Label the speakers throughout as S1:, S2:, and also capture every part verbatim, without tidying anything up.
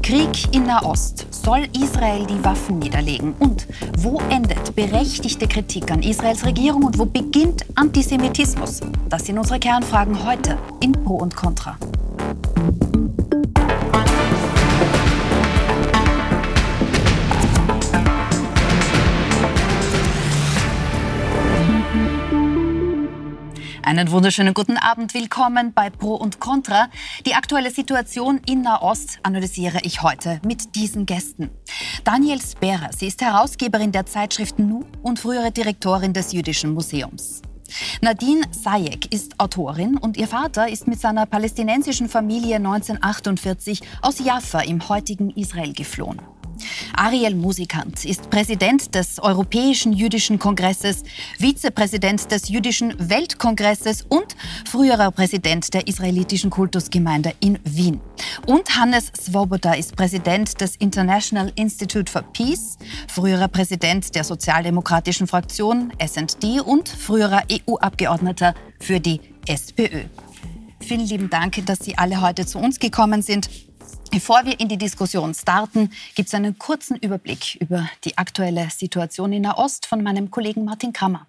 S1: Krieg in Nahost. Soll Israel die Waffen niederlegen? Und wo endet berechtigte Kritik an Israels Regierung und wo beginnt Antisemitismus? Das sind unsere Kernfragen heute in Pro und Contra. Einen wunderschönen guten Abend. Willkommen bei Pro und Contra. Die aktuelle Situation in Nahost analysiere ich heute mit diesen Gästen. Daniel Spera, sie ist Herausgeberin der Zeitschrift Nu und frühere Direktorin des Jüdischen Museums. Nadine Sayek ist Autorin und ihr Vater ist mit seiner palästinensischen Familie neunzehnhundertachtundvierzig aus Jaffa im heutigen Israel geflohen. Ariel Musikant ist Präsident des Europäischen Jüdischen Kongresses, Vizepräsident des Jüdischen Weltkongresses und früherer Präsident der israelitischen Kultusgemeinde in Wien. Und Hannes Swoboda ist Präsident des International Institute for Peace, früherer Präsident der sozialdemokratischen Fraktion S and D und früherer E U-Abgeordneter für die SPÖ. Vielen lieben Dank, dass Sie alle heute zu uns gekommen sind. Bevor wir in die Diskussion starten, gibt es einen kurzen Überblick über die aktuelle Situation in Nahost von meinem Kollegen Martin Krammer.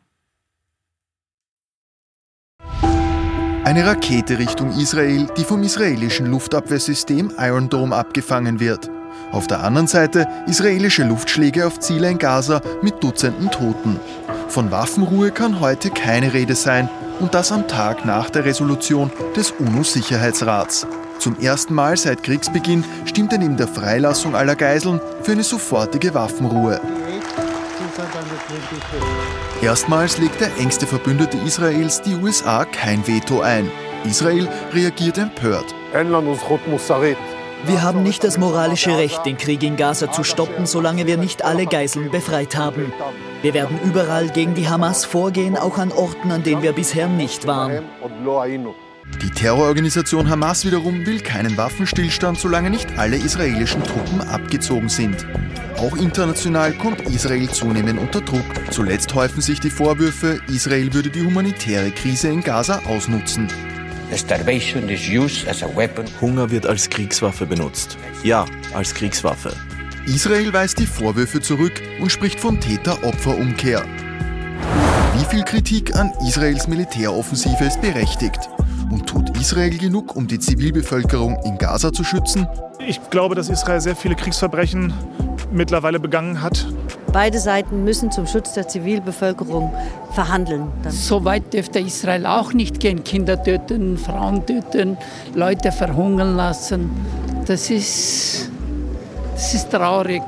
S2: Eine Rakete Richtung Israel, die vom israelischen Luftabwehrsystem Iron Dome abgefangen wird. Auf der anderen Seite israelische Luftschläge auf Ziele in Gaza mit Dutzenden Toten. Von Waffenruhe kann heute keine Rede sein und das am Tag nach der Resolution des UNO-Sicherheitsrats. Zum ersten Mal seit Kriegsbeginn stimmt er neben der Freilassung aller Geiseln für eine sofortige Waffenruhe. Erstmals legt der engste Verbündete Israels, die U S A, kein Veto ein. Israel reagiert empört.
S3: Wir haben nicht das moralische Recht, den Krieg in Gaza zu stoppen, solange wir nicht alle Geiseln befreit haben. Wir werden überall gegen die Hamas vorgehen, auch an Orten, an denen wir bisher nicht waren.
S2: Die Terrororganisation Hamas wiederum will keinen Waffenstillstand, solange nicht alle israelischen Truppen abgezogen sind. Auch international kommt Israel zunehmend unter Druck. Zuletzt häufen sich die Vorwürfe, Israel würde die humanitäre Krise in Gaza ausnutzen.
S4: Hunger wird als Kriegswaffe benutzt. Ja, als Kriegswaffe.
S2: Israel weist die Vorwürfe zurück und spricht von Täter-Opfer-Umkehr. Wie viel Kritik an Israels Militäroffensive ist berechtigt? Und tut Israel genug, um die Zivilbevölkerung in Gaza zu schützen?
S5: Ich glaube, dass Israel sehr viele Kriegsverbrechen mittlerweile begangen hat.
S6: Beide Seiten müssen zum Schutz der Zivilbevölkerung verhandeln. Dann.
S7: So weit dürfte Israel auch nicht gehen. Kinder töten, Frauen töten, Leute verhungern lassen. Das ist, das ist traurig.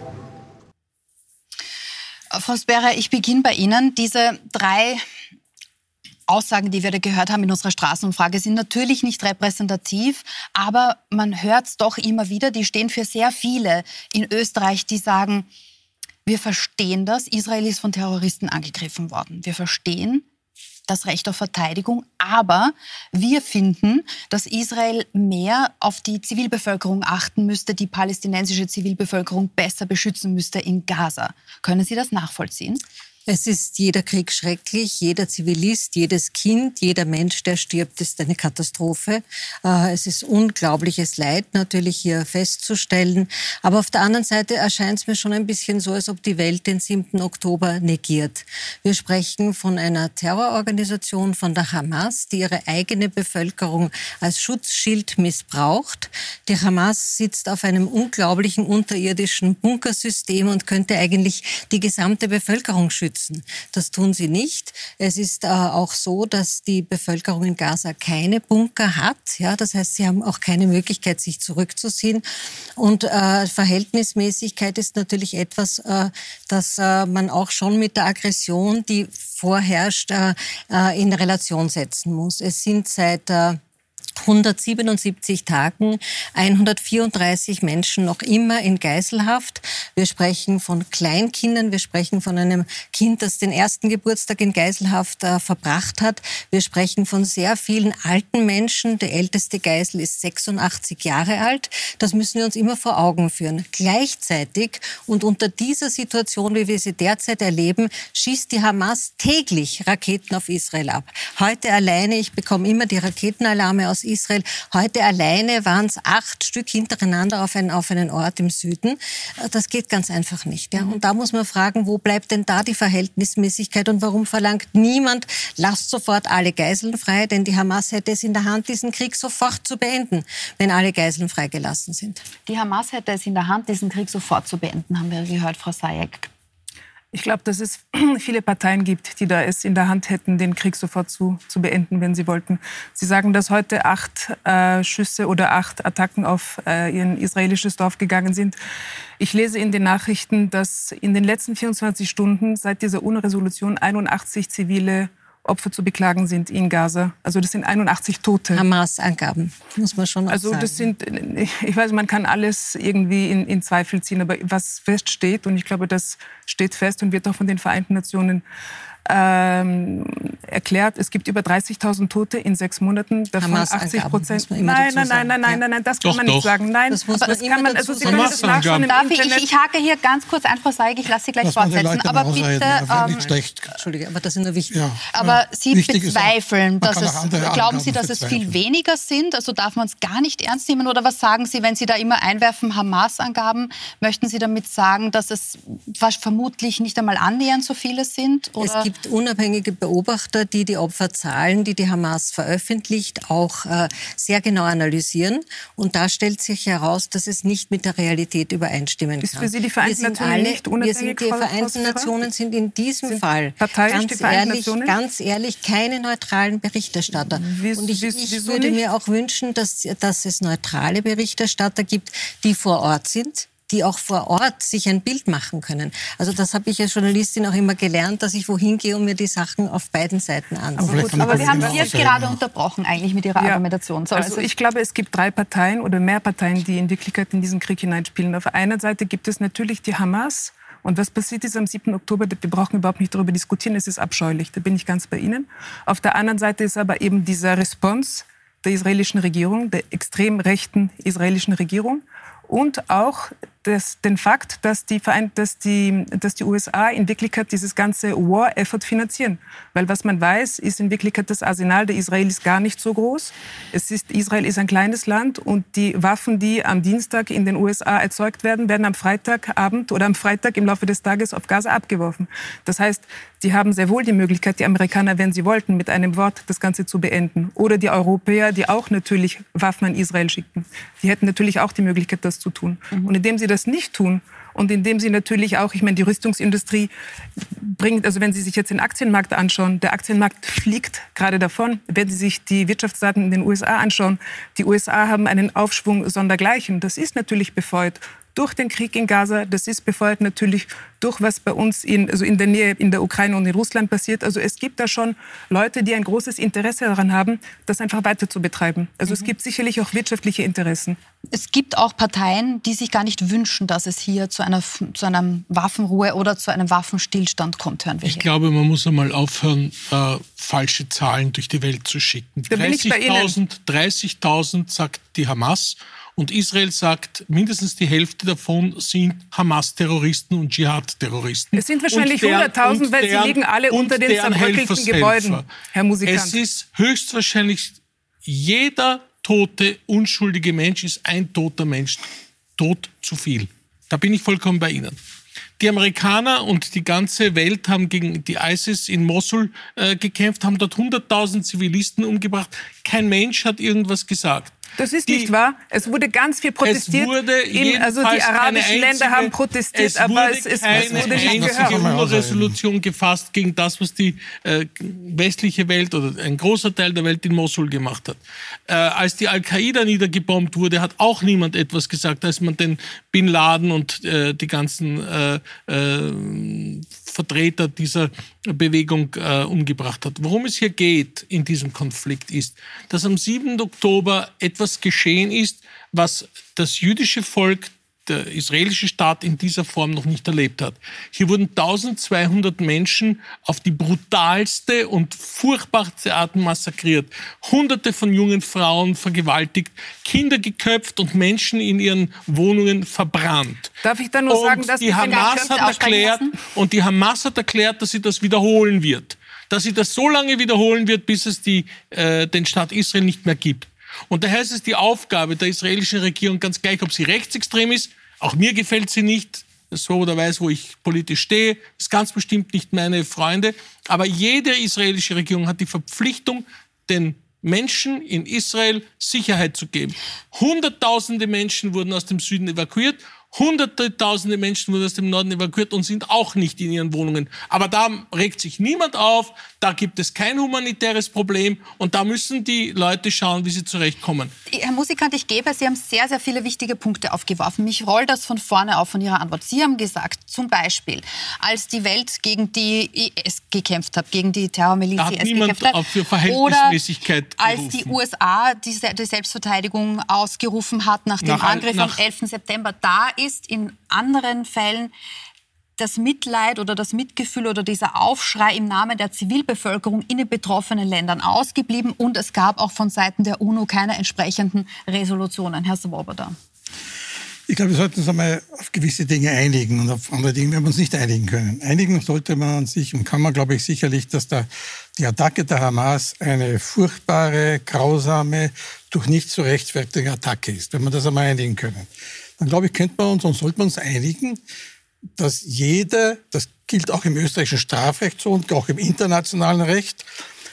S1: Frau Spera, ich beginne bei Ihnen. Diese drei Aussagen, die wir da gehört haben in unserer Straßenumfrage, sind natürlich nicht repräsentativ, aber man hört es doch immer wieder. Die stehen für sehr viele in Österreich, die sagen, wir verstehen das, Israel ist von Terroristen angegriffen worden. Wir verstehen das Recht auf Verteidigung, aber wir finden, dass Israel mehr auf die Zivilbevölkerung achten müsste, die palästinensische Zivilbevölkerung besser beschützen müsste in Gaza. Können Sie das nachvollziehen?
S8: Es ist jeder Krieg schrecklich, jeder Zivilist, jedes Kind, jeder Mensch, der stirbt, ist eine Katastrophe. Es ist unglaubliches Leid natürlich hier festzustellen. Aber auf der anderen Seite erscheint es mir schon ein bisschen so, als ob die Welt den siebten Oktober negiert. Wir sprechen von einer Terrororganisation, von der Hamas, die ihre eigene Bevölkerung als Schutzschild missbraucht. Die Hamas sitzt auf einem unglaublichen unterirdischen Bunkersystem und könnte eigentlich die gesamte Bevölkerung schützen. Das tun sie nicht. Es ist äh, auch so, dass die Bevölkerung in Gaza keine Bunker hat. Ja, das heißt, sie haben auch keine Möglichkeit, sich zurückzuziehen. Und äh, Verhältnismäßigkeit ist natürlich etwas, äh, das äh, man auch schon mit der Aggression, die vorherrscht, äh, äh, in Relation setzen muss. Es sind seit äh, hundertsiebenundsiebzig Tagen, hundertvierunddreißig Menschen noch immer in Geiselhaft. Wir sprechen von Kleinkindern, wir sprechen von einem Kind, das den ersten Geburtstag in Geiselhaft äh, verbracht hat. Wir sprechen von sehr vielen alten Menschen. Der älteste Geisel ist sechsundachtzig Jahre alt. Das müssen wir uns immer vor Augen führen. Gleichzeitig und unter dieser Situation, wie wir sie derzeit erleben, schießt die Hamas täglich Raketen auf Israel ab. Heute alleine, ich bekomme immer die Raketenalarme aus Israel. Heute alleine waren es acht Stück hintereinander auf einen, auf einen Ort im Süden. Das geht ganz einfach nicht. Ja? Und da muss man fragen, wo bleibt denn da die Verhältnismäßigkeit und warum verlangt niemand, lasst sofort alle Geiseln frei, denn die Hamas hätte es in der Hand, diesen Krieg sofort zu beenden, wenn alle Geiseln freigelassen sind.
S1: Die Hamas hätte es in der Hand, diesen Krieg sofort zu beenden, haben wir gehört, Frau Sayek.
S9: Ich glaube, dass es viele Parteien gibt, die da es in der Hand hätten, den Krieg sofort zu, zu beenden, wenn sie wollten. Sie sagen, dass heute acht äh, Schüsse oder acht Attacken auf äh, ein israelisches Dorf gegangen sind. Ich lese in den Nachrichten, dass in den letzten vierundzwanzig Stunden seit dieser U N O-Resolution einundachtzig zivile Opfer zu beklagen sind in Gaza. Also das sind einundachtzig Tote.
S8: Hamas-Angaben, muss man schon auch
S9: also
S8: sagen.
S9: Das sind, ich weiß, man kann alles irgendwie in, in Zweifel ziehen, aber was feststeht, und ich glaube, das steht fest und wird auch von den Vereinten Nationen ähm, erklärt, es gibt über dreißigtausend Tote in sechs Monaten, davon achtzig Prozent. Nein, nein, nein, nein, nein, nein, nein, das kann doch, man nicht doch. sagen. Nein, das, muss man das kann man, also Sie können das nachschauen im
S1: Darf
S9: Internet.
S1: Ich, ich hake hier ganz kurz ein, Frau Sayek, ich lasse Sie gleich fortsetzen. Aber bitte, ähm,
S8: Entschuldige, aber das sind nur wichtig.
S1: Ja. Aber Sie Wichtig bezweifeln, dass es, glauben Sie, dass es viel weniger sind? Also darf man es gar nicht ernst nehmen? Oder was sagen Sie, wenn Sie da immer einwerfen, Hamas-Angaben? Möchten Sie damit sagen, dass es vermutlich nicht einmal annähernd so viele sind? Oder?
S8: Es gibt unabhängige Beobachter, die die Opferzahlen, die die Hamas veröffentlicht, auch äh, sehr genau analysieren. Und da stellt sich heraus, dass es nicht mit der Realität übereinstimmen kann.
S9: Ist für Sie die Vereinten Nationen
S8: alle,
S9: nicht unabhängig?
S8: Wir sind, die Vereinten Nationen sind in diesem sind Fall ganz ehrlich, ganz ehrlich keine neutralen Berichterstatter.
S9: Wie,
S8: Und ich,
S9: wie,
S8: ich würde nicht? mir auch wünschen, dass, dass es neutrale Berichterstatter gibt, die vor Ort sind, die auch vor Ort sich ein Bild machen können. Also das habe ich als Journalistin auch immer gelernt, dass ich wohin gehe und mir die Sachen auf beiden Seiten anschaue.
S1: Aber, aber Sie haben Sie jetzt gerade unterbrochen eigentlich mit Ihrer ja. Argumentation. So,
S9: also ich glaube, es gibt drei Parteien oder mehr Parteien, die in Wirklichkeit in diesen Krieg hineinspielen. Auf einer Seite gibt es natürlich die Hamas. Und was passiert ist am siebten Oktober, wir brauchen überhaupt nicht darüber diskutieren, es ist abscheulich, da bin ich ganz bei Ihnen. Auf der anderen Seite ist aber eben dieser Response der israelischen Regierung, der extrem rechten israelischen Regierung und auch das, den Fakt, dass die, dass, die, dass die U S A in Wirklichkeit dieses ganze War-Effort finanzieren. Weil was man weiß, ist in Wirklichkeit das Arsenal der Israelis gar nicht so groß. Es ist, Israel ist ein kleines Land und die Waffen, die am Dienstag in den U S A erzeugt werden, werden am Freitagabend oder am Freitag im Laufe des Tages auf Gaza abgeworfen. Das heißt, die haben sehr wohl die Möglichkeit, die Amerikaner, wenn sie wollten, mit einem Wort das Ganze zu beenden. Oder die Europäer, die auch natürlich Waffen an Israel schickten. Die hätten natürlich auch die Möglichkeit, das zu tun. Mhm. Und indem sie das nicht tun und indem sie natürlich auch, ich meine, die Rüstungsindustrie bringt, also wenn Sie sich jetzt den Aktienmarkt anschauen, der Aktienmarkt fliegt gerade davon. Wenn Sie sich die Wirtschaftsdaten in den U S A anschauen, die U S A haben einen Aufschwung sondergleichen. Das ist natürlich befeuert durch den Krieg in Gaza, das ist befeuert natürlich durch was bei uns in, also in der Nähe in der Ukraine und in Russland passiert. Also es gibt da schon Leute, die ein großes Interesse daran haben, das einfach weiter zu betreiben. Also mhm. es gibt sicherlich auch wirtschaftliche Interessen.
S1: Es gibt auch Parteien, die sich gar nicht wünschen, dass es hier zu einer, zu einer Waffenruhe oder zu einem Waffenstillstand kommt, hören wir
S10: Ich
S1: hier.
S10: glaube, man muss einmal aufhören, äh, falsche Zahlen durch die Welt zu schicken. dreißigtausend sagt die Hamas. Und Israel sagt, mindestens die Hälfte davon sind Hamas-Terroristen und Dschihad-Terroristen.
S9: Es sind wahrscheinlich hunderttausend, weil deren, sie liegen alle unter den zerbröckelten Gebäuden, Herr Musikant.
S10: Es ist höchstwahrscheinlich, jeder tote, unschuldige Mensch ist ein toter Mensch, tot zu viel. Da bin ich vollkommen bei Ihnen. Die Amerikaner und die ganze Welt haben gegen die ISIS in Mosul äh, gekämpft, haben dort hunderttausend Zivilisten umgebracht. Kein Mensch hat irgendwas gesagt.
S9: Das ist die, nicht wahr. Es wurde ganz viel protestiert.
S10: Es wurde
S9: in, also die arabischen einzige, Länder haben protestiert,
S10: es
S9: aber es, es,
S10: keine
S9: es wurde nicht
S10: einzige U N O-Resolution gefasst gegen das, was die äh, westliche Welt oder ein großer Teil der Welt in Mosul gemacht hat. Äh, als die Al-Qaida niedergebombt wurde, hat auch niemand etwas gesagt, als man den Bin Laden und äh, die ganzen äh, äh, Vertreter dieser Bewegung äh, umgebracht hat. Worum es hier geht in diesem Konflikt ist, dass am siebten Oktober etwas geschehen ist, was das jüdische Volk, der israelische Staat in dieser Form noch nicht erlebt hat. Hier wurden eintausendzweihundert Menschen auf die brutalste und furchtbarste Art massakriert. Hunderte von jungen Frauen vergewaltigt, Kinder geköpft und Menschen in ihren Wohnungen verbrannt.
S9: Darf ich dann nur
S10: und
S9: sagen, dass
S10: die Hamas hat erklärt und die Hamas hat erklärt, dass sie das wiederholen wird, dass sie das so lange wiederholen wird, bis es die, äh, den Staat Israel nicht mehr gibt. Und daher ist es die Aufgabe der israelischen Regierung, ganz gleich, ob sie rechtsextrem ist, auch mir gefällt sie nicht, so oder weiß, wo ich politisch stehe, ist ganz bestimmt nicht meine Freunde, aber jede israelische Regierung hat die Verpflichtung, den Menschen in Israel Sicherheit zu geben. Hunderttausende Menschen wurden aus dem Süden evakuiert, Hunderte, tausende Menschen wurden aus dem Norden evakuiert und sind auch nicht in ihren Wohnungen. Aber da regt sich niemand auf, da gibt es kein humanitäres Problem und da müssen die Leute schauen, wie sie zurechtkommen.
S1: Herr Musikant, ich gebe, Sie haben sehr, sehr viele wichtige Punkte aufgeworfen. Mich rollt das von vorne auf von Ihrer Antwort. Sie haben gesagt, zum Beispiel, als die Welt gegen die I S gekämpft hat, gegen die Terrormiliz
S10: da hat
S1: I S
S10: niemand
S1: gekämpft hat,
S10: für Verhältnismäßigkeit
S1: oder als
S10: gerufen.
S1: die U S A die, die Selbstverteidigung ausgerufen hat nach dem
S10: Nach,
S1: Angriff
S10: nach,
S1: am elften September, da ist in anderen Fällen das Mitleid oder das Mitgefühl oder dieser Aufschrei im Namen der Zivilbevölkerung in den betroffenen Ländern ausgeblieben und es gab auch von Seiten der UNO keine entsprechenden Resolutionen. Herr Swoboda.
S11: Ich glaube, wir sollten uns einmal auf gewisse Dinge einigen und auf andere Dinge werden wir uns nicht einigen können. Einigen sollte man an sich und kann man, glaube ich, sicherlich, dass da die Attacke der Hamas eine furchtbare, grausame, durch nichts zu rechtfertigende Attacke ist, wenn wir das einmal einigen können. Dann, glaube ich, könnte man uns und sollte man uns einigen, dass jede, das gilt auch im österreichischen Strafrecht so und auch im internationalen Recht,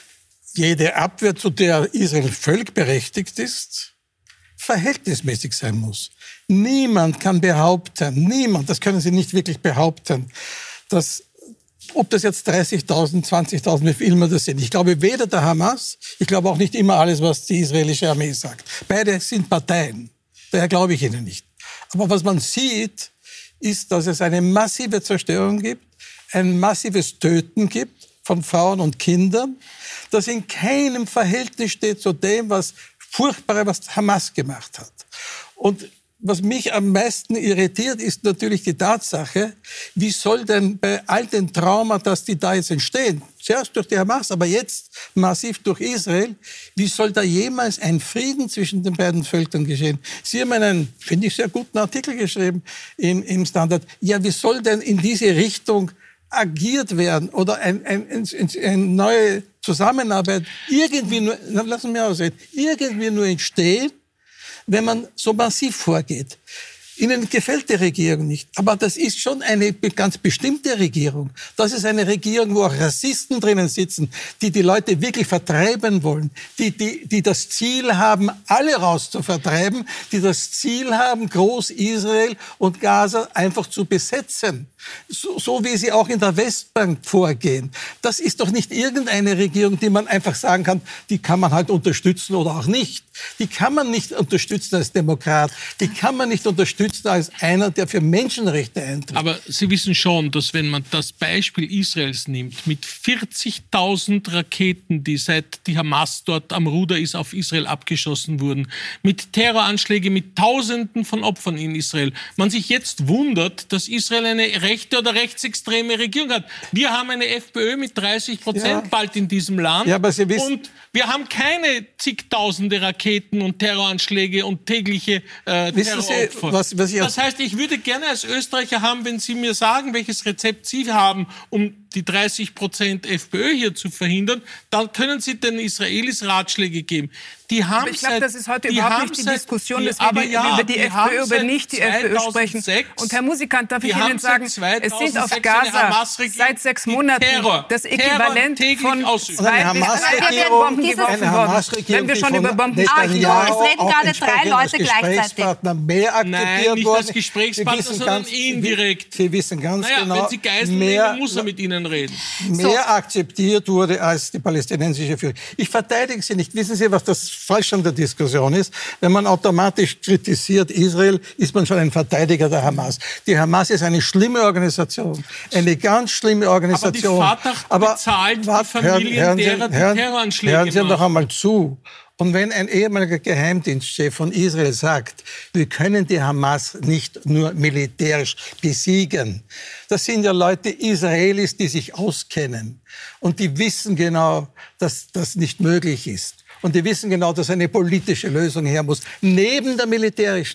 S11: jede Abwehr, zu der Israel völlig berechtigt ist, verhältnismäßig sein muss. Niemand kann behaupten, niemand, das können Sie nicht wirklich behaupten, dass, ob das jetzt dreißigtausend, zwanzigtausend, wie viel immer das sind. Ich glaube weder der Hamas, ich glaube auch nicht immer alles, was die israelische Armee sagt. Beide sind Parteien, daher glaube ich ihnen nicht. Aber was man sieht, ist, dass es eine massive Zerstörung gibt, ein massives Töten gibt von Frauen und Kindern, das in keinem Verhältnis steht zu dem, was Furchtbare, was Hamas gemacht hat. Und was mich am meisten irritiert, ist natürlich die Tatsache, wie soll denn bei all den Trauma, dass die da jetzt entstehen, zuerst durch die Hamas, aber jetzt massiv durch Israel, wie soll da jemals ein Frieden zwischen den beiden Völkern geschehen? Sie haben einen, finde ich, sehr guten Artikel geschrieben im, im Standard. Ja, wie soll denn in diese Richtung agiert werden oder eine ein, ein, ein neue Zusammenarbeit irgendwie nur, lassen wir mich ausreden, irgendwie nur entstehen, wenn man so massiv vorgeht. Ihnen gefällt die Regierung nicht, aber das ist schon eine ganz bestimmte Regierung. Das ist eine Regierung, wo auch Rassisten drinnen sitzen, die die Leute wirklich vertreiben wollen, die, die, die das Ziel haben, alle raus zu vertreiben, die das Ziel haben, Groß-Israel und Gaza einfach zu besetzen. So, so wie sie auch in der Westbank vorgehen. Das ist doch nicht irgendeine Regierung, die man einfach sagen kann, die kann man halt unterstützen oder auch nicht. Die kann man nicht unterstützen als Demokrat. Die kann man nicht unterstützen als einer, der für Menschenrechte eintritt.
S10: Aber Sie wissen schon, dass wenn man das Beispiel Israels nimmt, mit vierzigtausend Raketen, die seit die Hamas dort am Ruder ist, auf Israel abgeschossen wurden, mit Terroranschlägen, mit Tausenden von Opfern in Israel, man sich jetzt wundert, dass Israel eine rechte oder rechtsextreme Regierung hat. Wir haben eine FPÖ mit dreißig Prozent ja. bald in diesem Land.
S11: Ja, aber Sie wissen,
S10: und wir haben keine zigtausende Raketen und Terroranschläge und tägliche äh,
S11: Wissen
S10: Terroropfer.
S11: Sie, was, was ich
S10: das heißt, ich würde gerne als Österreicher haben, wenn Sie mir sagen, welches Rezept Sie haben, um die dreißig Prozent FPÖ hier zu verhindern, dann können Sie den Israelis Ratschläge geben. Die haben
S9: aber ich glaube, das ist heute
S10: die
S9: überhaupt nicht die
S10: seit,
S9: Diskussion,
S10: die,
S9: dass wir die,
S10: ja,
S9: über die,
S10: die
S9: FPÖ, über nicht die FPÖ sprechen.
S10: zweitausendsechs,
S9: Und Herr Musikant, darf ich Ihnen sagen, es sind auf
S10: eine
S9: Gaza seit sechs Monaten
S10: Terror,
S9: das Äquivalent von
S11: zwei bis drei Bomben geworfen worden. Wenn wir schon über Bomben sprechen.
S1: Ah, es reden gerade drei Leute gleichzeitig.
S11: Mehr akzeptiert
S10: Nein, nicht
S11: worden.
S10: als Gesprächspartner, sondern
S11: ganz,
S10: indirekt.
S11: Sie wissen ganz
S10: naja,
S11: genau,
S10: wenn Sie Geiseln
S11: mehr,
S10: nehmen, muss er mit Ihnen reden.
S11: Mehr so. akzeptiert wurde als die palästinensische Führung. Ich verteidige sie nicht. Wissen Sie, was das Falsche an der Diskussion ist? Wenn man automatisch kritisiert Israel, ist man schon ein Verteidiger der Hamas. Die Hamas ist eine schlimme Organisation. Eine ganz schlimme Organisation.
S10: Aber die Fatah
S11: Aber
S10: bezahlt
S11: wat,
S10: die Familien
S11: hören, hören
S10: derer,
S11: Sie, hören,
S10: die Terroranschläge
S11: hören Sie
S10: machen.
S11: doch einmal zu. Und wenn ein ehemaliger Geheimdienstchef von Israel sagt, wir können die Hamas nicht nur militärisch besiegen, das sind ja Leute, Israelis, die sich auskennen. Und die wissen genau, dass das nicht möglich ist. Und die wissen genau, dass eine politische Lösung her muss. Neben der militärischen.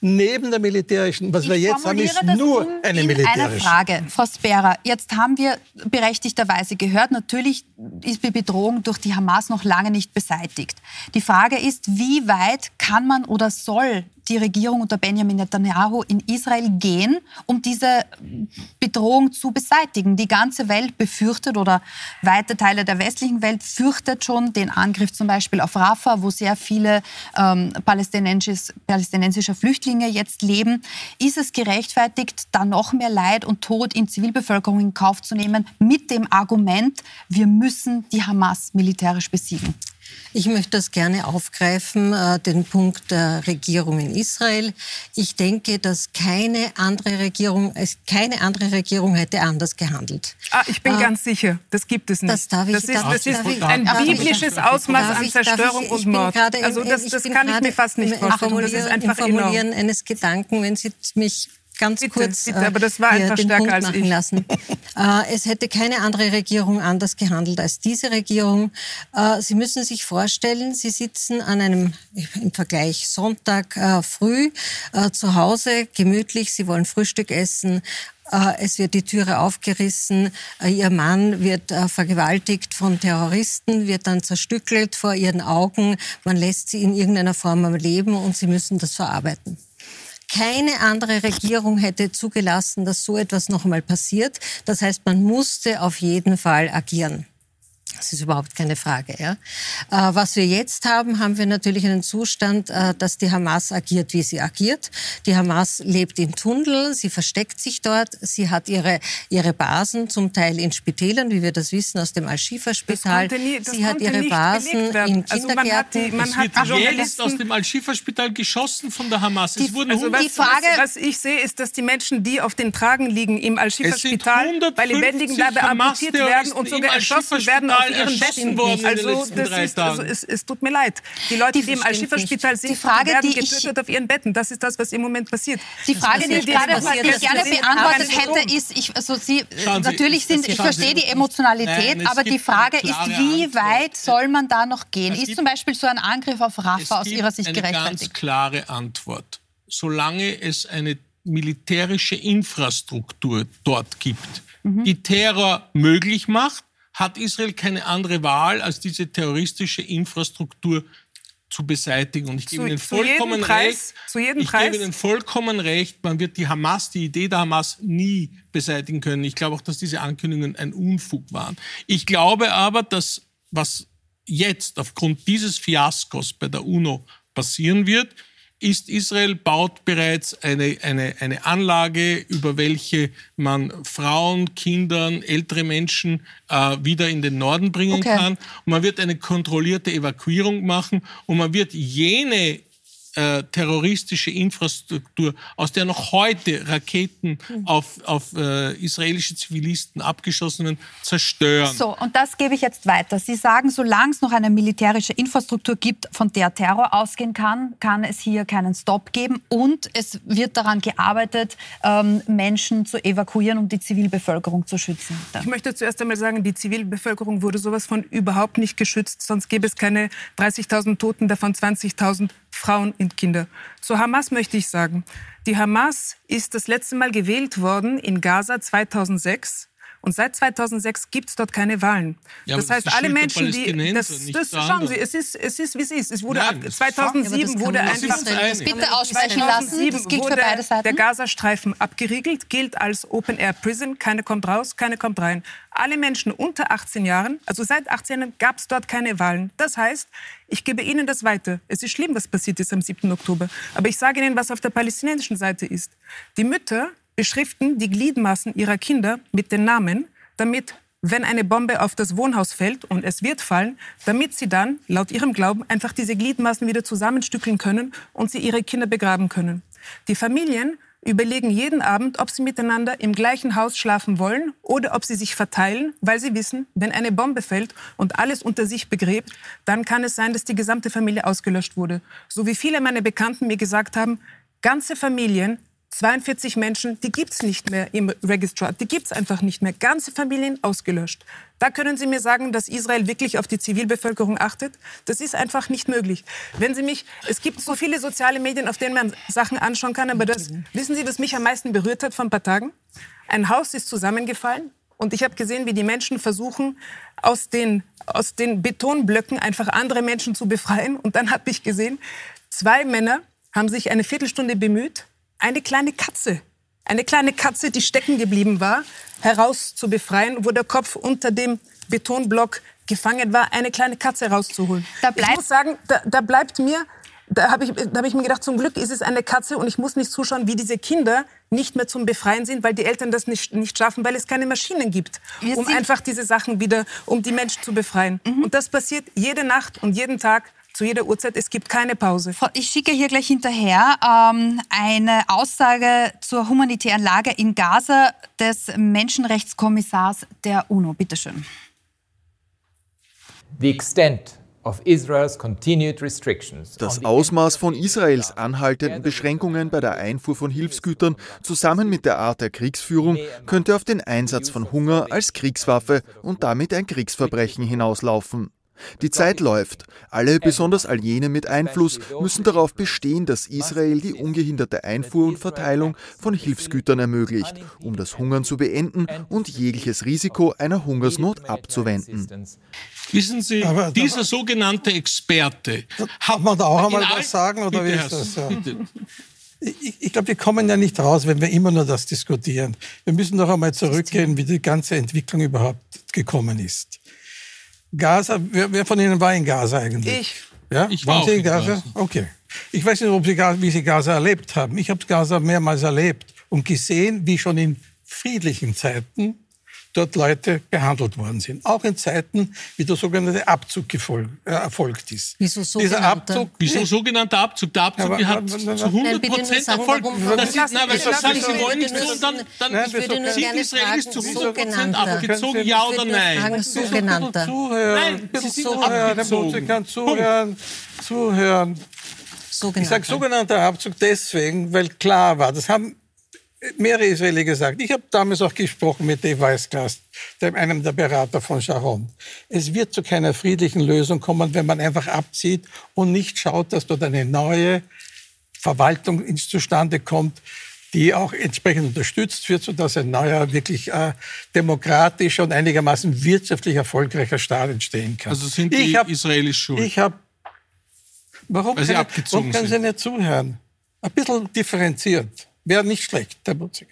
S11: neben der militärischen. Was
S1: ich
S11: wir jetzt haben, ist nur um eine militärische.
S1: Eine Frage, Frau Spera. Jetzt haben wir berechtigterweise gehört, natürlich ist die Bedrohung durch die Hamas noch lange nicht beseitigt. Die Frage ist, wie weit kann man oder soll die Regierung unter Benjamin Netanyahu in Israel gehen, um diese Bedrohung zu beseitigen? Die ganze Welt befürchtet oder weite Teile der westlichen Welt fürchtet schon den Angriff zum Beispiel auf Rafah, wo sehr viele ähm, palästinensis, palästinensische Flüchtlinge jetzt leben. Ist es gerechtfertigt, da noch mehr Leid und Tod in Zivilbevölkerung in Kauf zu nehmen, mit dem Argument, wir müssen die Hamas militärisch besiegen?
S8: Ich möchte das gerne aufgreifen, äh, den Punkt der Regierung in Israel. Ich denke, dass keine andere Regierung, es, keine andere Regierung hätte anders gehandelt.
S9: Ah, ich bin äh, ganz sicher, das gibt es nicht.
S8: Das, darf ich,
S9: das ist,
S8: darf,
S9: das ist
S8: darf ich,
S9: ein biblisches Ausmaß
S8: darf
S9: an
S8: ich,
S9: Zerstörung
S8: ich,
S9: und Mord.
S8: Grade,
S9: also das, das kann ich mir fast nicht vorstellen. Das ist einfach
S8: im Formulieren enorm. Eines Gedanken, wenn Sie mich ganz
S9: bitte,
S8: kurz
S9: bitte, aber das war einfach
S8: den
S9: stärker
S8: Punkt
S9: als
S8: machen
S9: ich.
S8: lassen. äh, es hätte keine andere Regierung anders gehandelt als diese Regierung. Äh, Sie müssen sich vorstellen, Sie sitzen an einem, im Vergleich Sonntag äh, früh äh, zu Hause, gemütlich, Sie wollen Frühstück essen. Es wird die Türe aufgerissen, ihr Mann wird vergewaltigt von Terroristen, wird dann zerstückelt vor ihren Augen. Man lässt sie in irgendeiner Form am Leben und sie müssen das verarbeiten. Keine andere Regierung hätte zugelassen, dass so etwas noch einmal passiert. Das heißt, man musste auf jeden Fall agieren. Das ist überhaupt keine Frage. Ja. Äh, was wir jetzt haben, haben wir natürlich einen Zustand, äh, dass die Hamas agiert, wie sie agiert. Die Hamas lebt im Tunnel, sie versteckt sich dort, sie hat ihre, ihre Basen, zum Teil in Spitälern, wie wir das wissen aus dem Al-Shifa-Spital. Sie hat ihre Basen in Kindergärten.
S10: Also man hat die, man es wird hat jetzt aus dem Al-Shifa-Spital geschossen von der Hamas.
S9: Die,
S10: es wurden
S9: also was, die Frage, was, was ich sehe, ist, dass die Menschen, die auf den Tragen liegen im Al-Shifa-Spital, bei lebendigen Bleibe amputiert werden und sogar erschossen werden auf ihren Betten. Also, das ist, also es, es tut mir leid. Die Leute, die, die im Al-Shifa-Spital sind, die Frage, werden die getötet ich, auf ihren Betten. Das ist das, was im Moment passiert.
S1: Die Frage, die ich gerade gerne beantwortet hätte, ist, ich, also Sie, natürlich sind, ich verstehe die Emotionalität, Nein, aber die Frage ist, wie weit soll man da noch gehen? Ist zum Beispiel so ein Angriff auf Rafah aus Ihrer Sicht gerechtfertigt?
S10: Eine ganz klare Antwort. Solange es eine militärische Infrastruktur dort gibt, mhm. die Terror möglich macht, hat Israel keine andere Wahl, als diese terroristische Infrastruktur zu beseitigen. Und ich gebe zu, Ihnen vollkommen
S9: zu Preis,
S10: recht.
S9: Zu jedem
S10: ich
S9: Preis.
S10: gebe Ihnen vollkommen recht. Man wird die Hamas, die Idee der Hamas nie beseitigen können. Ich glaube auch, dass diese Ankündigungen ein Unfug waren. Ich glaube aber, dass was jetzt aufgrund dieses Fiaskos bei der UNO passieren wird, ist, Israel baut bereits eine, eine, eine Anlage, über welche man Frauen, Kindern, ältere Menschen äh, wieder in den Norden bringen okay. kann. Und man wird eine kontrollierte Evakuierung machen und man wird jene äh, terroristische Infrastruktur, aus der noch heute Raketen mhm. auf, auf äh, israelische Zivilisten abgeschossen werden, zerstören.
S1: So, und das gebe ich jetzt weiter. Sie sagen, solange es noch eine militärische Infrastruktur gibt, von der Terror ausgehen kann, kann es hier keinen Stopp geben. Und es wird daran gearbeitet, ähm, Menschen zu evakuieren, um die Zivilbevölkerung zu schützen.
S9: Da. Ich möchte zuerst einmal sagen, die Zivilbevölkerung wurde sowas von überhaupt nicht geschützt. Sonst gäbe es keine dreißigtausend Toten, davon zwanzigtausend Frauen und Kinder. Zu Hamas möchte ich sagen, die Hamas ist das letzte Mal gewählt worden in Gaza zweitausendsechs. Und seit zweitausendsechs gibt es dort keine Wahlen.
S10: Ja,
S9: das heißt,
S10: das
S9: alle Menschen, die... Das, das, schauen Sie, es ist, es ist, wie es ist. Es wurde Nein, ab, zweitausendsieben wurde einfach...
S1: Das bitte aussprechen lassen. Das gilt für beide Seiten.
S9: Der Gazastreifen abgeriegelt, gilt als Open-Air-Prison. Keine kommt raus, keine kommt rein. Alle Menschen unter achtzehn Jahren, also seit achtzehn Jahren, gab es dort keine Wahlen. Das heißt, ich gebe Ihnen das weiter. Es ist schlimm, was passiert ist am siebten Oktober. Aber ich sage Ihnen, was auf der palästinensischen Seite ist. Die Mütter beschriften die Gliedmaßen ihrer Kinder mit den Namen, damit, wenn eine Bombe auf das Wohnhaus fällt, und es wird fallen, damit sie dann, laut ihrem Glauben, einfach diese Gliedmaßen wieder zusammenstückeln können und sie ihre Kinder begraben können. Die Familien überlegen jeden Abend, ob sie miteinander im gleichen Haus schlafen wollen oder ob sie sich verteilen, weil sie wissen, wenn eine Bombe fällt und alles unter sich begräbt, dann kann es sein, dass die gesamte Familie ausgelöscht wurde. So wie viele meiner Bekannten mir gesagt haben, ganze Familien zweiundvierzig Menschen, die gibt es nicht mehr im Registrar. Die gibt es einfach nicht mehr. Ganze Familien ausgelöscht. Da können Sie mir sagen, dass Israel wirklich auf die Zivilbevölkerung achtet? Das ist einfach nicht möglich. Wenn Sie mich, es gibt so viele soziale Medien, auf denen man Sachen anschauen kann, aber das, wissen Sie, was mich am meisten berührt hat vor ein paar Tagen? Ein Haus ist zusammengefallen und ich habe gesehen, wie die Menschen versuchen, aus den, aus den Betonblöcken einfach andere Menschen zu befreien. Und dann habe ich gesehen, zwei Männer haben sich eine Viertelstunde bemüht, eine kleine Katze, eine kleine Katze, die stecken geblieben war, heraus zu befreien, wo der Kopf unter dem Betonblock gefangen war, eine kleine Katze rauszuholen. Da bleibt ich muss sagen, da, da bleibt mir, da habe ich, da hab ich mir gedacht, zum Glück ist es eine Katze und ich muss nicht zuschauen, wie diese Kinder nicht mehr zum Befreien sind, weil die Eltern das nicht, nicht schaffen, weil es keine Maschinen gibt, Wir um einfach diese Sachen wieder, um die Menschen zu befreien. Mhm. Und das passiert jede Nacht und jeden Tag. Zu jeder Uhrzeit, es gibt keine Pause.
S1: Ich schicke hier gleich hinterher ähm, eine Aussage zur humanitären Lage in Gaza des Menschenrechtskommissars der UNO. Bitte schön.
S12: The extent of Israel's continued restrictions.
S2: Das Ausmaß von Israels anhaltenden Beschränkungen bei der Einfuhr von Hilfsgütern zusammen mit der Art der Kriegsführung könnte auf den Einsatz von Hunger als Kriegswaffe und damit ein Kriegsverbrechen hinauslaufen. Die Zeit läuft. Alle, besonders all jene mit Einfluss, müssen darauf bestehen, dass Israel die ungehinderte Einfuhr und Verteilung von Hilfsgütern ermöglicht, um das Hungern zu beenden und jegliches Risiko einer Hungersnot abzuwenden.
S10: Wissen Sie, aber, dieser aber, sogenannte Experte...
S11: Hat man da auch einmal was sagen, oder bitte, wie ist das? Ja. Ich, ich glaube, wir kommen ja nicht raus, wenn wir immer nur das diskutieren. Wir müssen doch einmal zurückgehen, wie die ganze Entwicklung überhaupt gekommen ist. Gaza, wer, wer von Ihnen war in Gaza eigentlich?
S9: Ich.
S11: Ja?
S10: Ich war
S11: Waren Sie
S10: auch
S11: in Gaza?
S10: Gaza?
S11: Okay. Ich weiß nicht, ob Sie, wie Sie Gaza erlebt haben. Ich habe Gaza mehrmals erlebt und gesehen, wie schon in friedlichen Zeiten dort Leute behandelt worden sind. Auch in Zeiten, wie der sogenannte Abzug gefolgt, äh, erfolgt ist.
S8: Wieso so
S11: Dieser Abzug?
S10: Wieso nee. sogenannter Abzug? Der Abzug
S11: aber,
S10: hat aber, zu hundert Prozent erfolgt. Das ist, nein, weil das sagen Sie wollen nicht so, und dann, dann nein, sind Israelis zu hundert Prozent abgezogen, ja oder nein?
S8: Sogenannter.
S11: Zuhören, Sie sind abgezogen. Sie kann zuhören, zuhören. Ich sage sogenannter Abzug deswegen, weil klar war, das haben mehrere Israelis gesagt. Ich habe damals auch gesprochen mit Dave Weisglas, einem der Berater von Sharon. Es wird zu keiner friedlichen Lösung kommen, wenn man einfach abzieht und nicht schaut, dass dort eine neue Verwaltung ins Zustande kommt, die auch entsprechend unterstützt wird, sodass ein neuer, wirklich äh, demokratischer und einigermaßen wirtschaftlich erfolgreicher Staat entstehen kann.
S10: Also sind die hab, Israelis schuld?
S11: Ich habe... Warum,
S10: Weil sie
S11: kann,
S10: abgezogen
S11: warum können Sie nicht zuhören? Ein bisschen differenziert. Wäre nicht schlecht, Herr Butziger.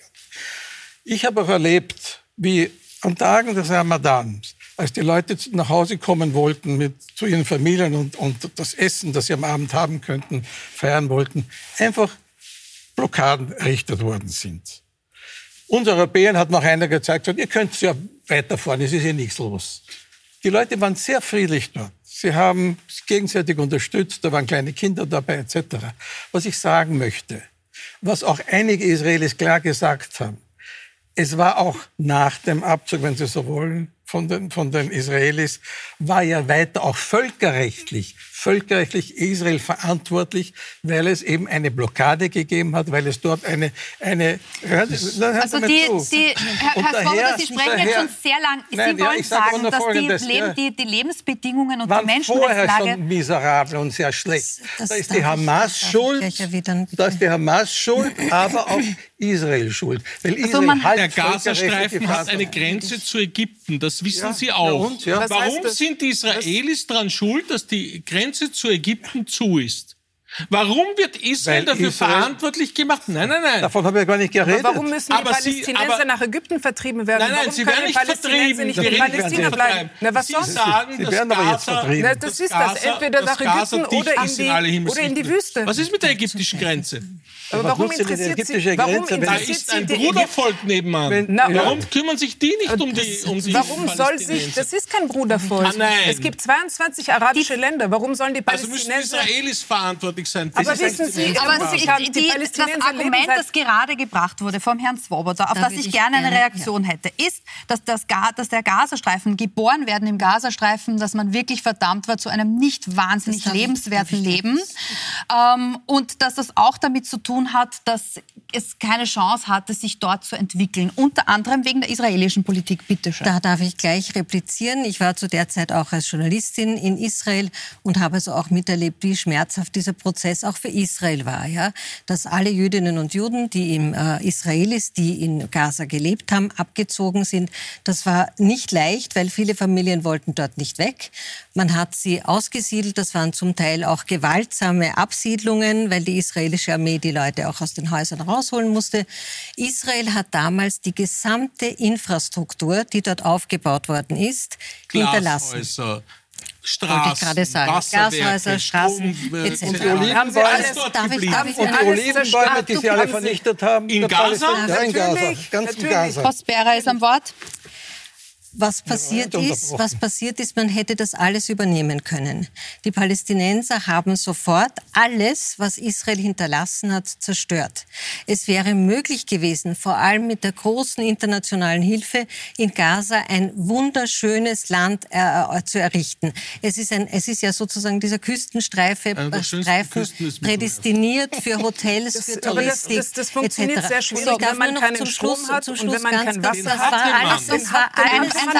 S11: Ich habe auch erlebt, wie an Tagen des Ramadans, als die Leute nach Hause kommen wollten mit, zu ihren Familien und, und das Essen, das sie am Abend haben könnten, feiern wollten, einfach Blockaden errichtet worden sind. Uns Europäern hat noch einer gezeigt, ihr könnt ja weiterfahren, es ist ja nichts los. Die Leute waren sehr friedlich dort. Sie haben sich gegenseitig unterstützt, da waren kleine Kinder dabei et cetera. Was ich sagen möchte, was auch einige Israelis klar gesagt haben, es war auch nach dem Abzug, wenn Sie so wollen, von den, von den Israelis, war ja weiter auch völkerrechtlich, völkerrechtlich Israel verantwortlich, weil es eben eine Blockade gegeben hat, weil es dort eine... eine
S1: also die, die, Herr, Herr Svoboda, Sie sprechen daher, jetzt schon sehr lang. Sie nein, wollen ja, sagen, dass die, Leben, die, die Lebensbedingungen und die Menschenrechtslage...
S11: vorher schon miserabel und sehr schlecht. Das, da ist die Hamas schuld, da ist die Hamas schuld, aber auch Israel schuld. Weil Israel also man,
S10: halt der Gazastreifen hat eine Grenze zu Ägypten, das wissen ja, Sie auch. Und, ja. Warum sind die Israelis daran schuld, dass die Grenze zu Ägypten zu ist? Warum wird Israel Weil dafür Israel verantwortlich gemacht? Nein, nein, nein.
S11: Davon habe ich gar nicht geredet.
S9: Aber warum müssen die aber Palästinenser Sie, aber, nach Ägypten vertrieben werden?
S10: Nein, nein,
S9: warum
S10: sie werden nicht vertrieben.
S9: Nicht in Palästina bleiben? Na, was
S10: Sie
S9: sonst?
S10: sagen,
S11: sie werden aber jetzt vertrieben.
S9: Na, das ist das. Entweder nach Ägypten oder in, die, oder in die Wüste.
S10: Was ist mit der ägyptischen Grenze?
S9: Aber warum interessiert Sie... Warum
S10: da ist ein Brudervolk nebenan. Wenn, Na, warum ja. kümmern sich die nicht um die, um die
S9: Warum soll sich... Das ist kein Brudervolk.
S10: Ah, nein.
S9: Es gibt zweiundzwanzig arabische Länder. Warum sollen die Palästinenser...
S10: Also müssen Israelis verantwortlich sein.
S9: Aber wissen Sie...
S1: Aber Sie, die, die, das Argument, das gerade gebracht wurde vom Herrn Svoboda, auf da das ich gerne eine Reaktion ja. hätte, ist, dass, das, dass der Gazastreifen, geboren werden im Gazastreifen, dass man wirklich verdammt war zu einem nicht wahnsinnig lebenswerten Leben. Ähm, und dass das auch damit zu tun hat, dass es keine Chance hatte, sich dort zu entwickeln. Unter anderem wegen der israelischen Politik. Bitte schön.
S8: Da darf ich gleich replizieren. Ich war zu der Zeit auch als Journalistin in Israel und habe also auch miterlebt, wie schmerzhaft dieser Prozess auch für Israel war. Ja? Dass alle Jüdinnen und Juden, die im äh, Israelis, die in Gaza gelebt haben, abgezogen sind. Das war nicht leicht, weil viele Familien wollten dort nicht weg. Man hat sie ausgesiedelt. Das waren zum Teil auch gewaltsame Absiedlungen, weil die israelische Armee die Leute auch aus den Häusern rausholen musste. Israel hat damals die gesamte Infrastruktur, die dort aufgebaut worden ist, hinterlassen.
S10: Glashäuser, Straßen,
S8: wollte ich gerade sagen. Gashäuser, Straßen et cetera.
S13: Und die Olivenbäume, und die Olivenbäume, die sie alle vernichtet haben.
S10: In Gaza?
S13: Ja, in Gaza, ganz in Gaza.
S1: Frau Spera ist am Wort.
S8: Was passiert ist, was passiert ist, man hätte das alles übernehmen können. Die Palästinenser haben sofort alles, was Israel hinterlassen hat, zerstört. Es wäre möglich gewesen, vor allem mit der großen internationalen Hilfe, in Gaza ein wunderschönes Land äh, zu errichten. Es ist, ein, es ist ja sozusagen dieser Küstenstreife, äh, Streifen prädestiniert für Hotels,
S9: das,
S8: für Touristik,
S9: das, das, das funktioniert
S8: et cetera.
S9: sehr schwierig, wenn man keinen Strom hat und wenn man kein Wasser hat.
S8: Das war alles, das war alles.
S9: Den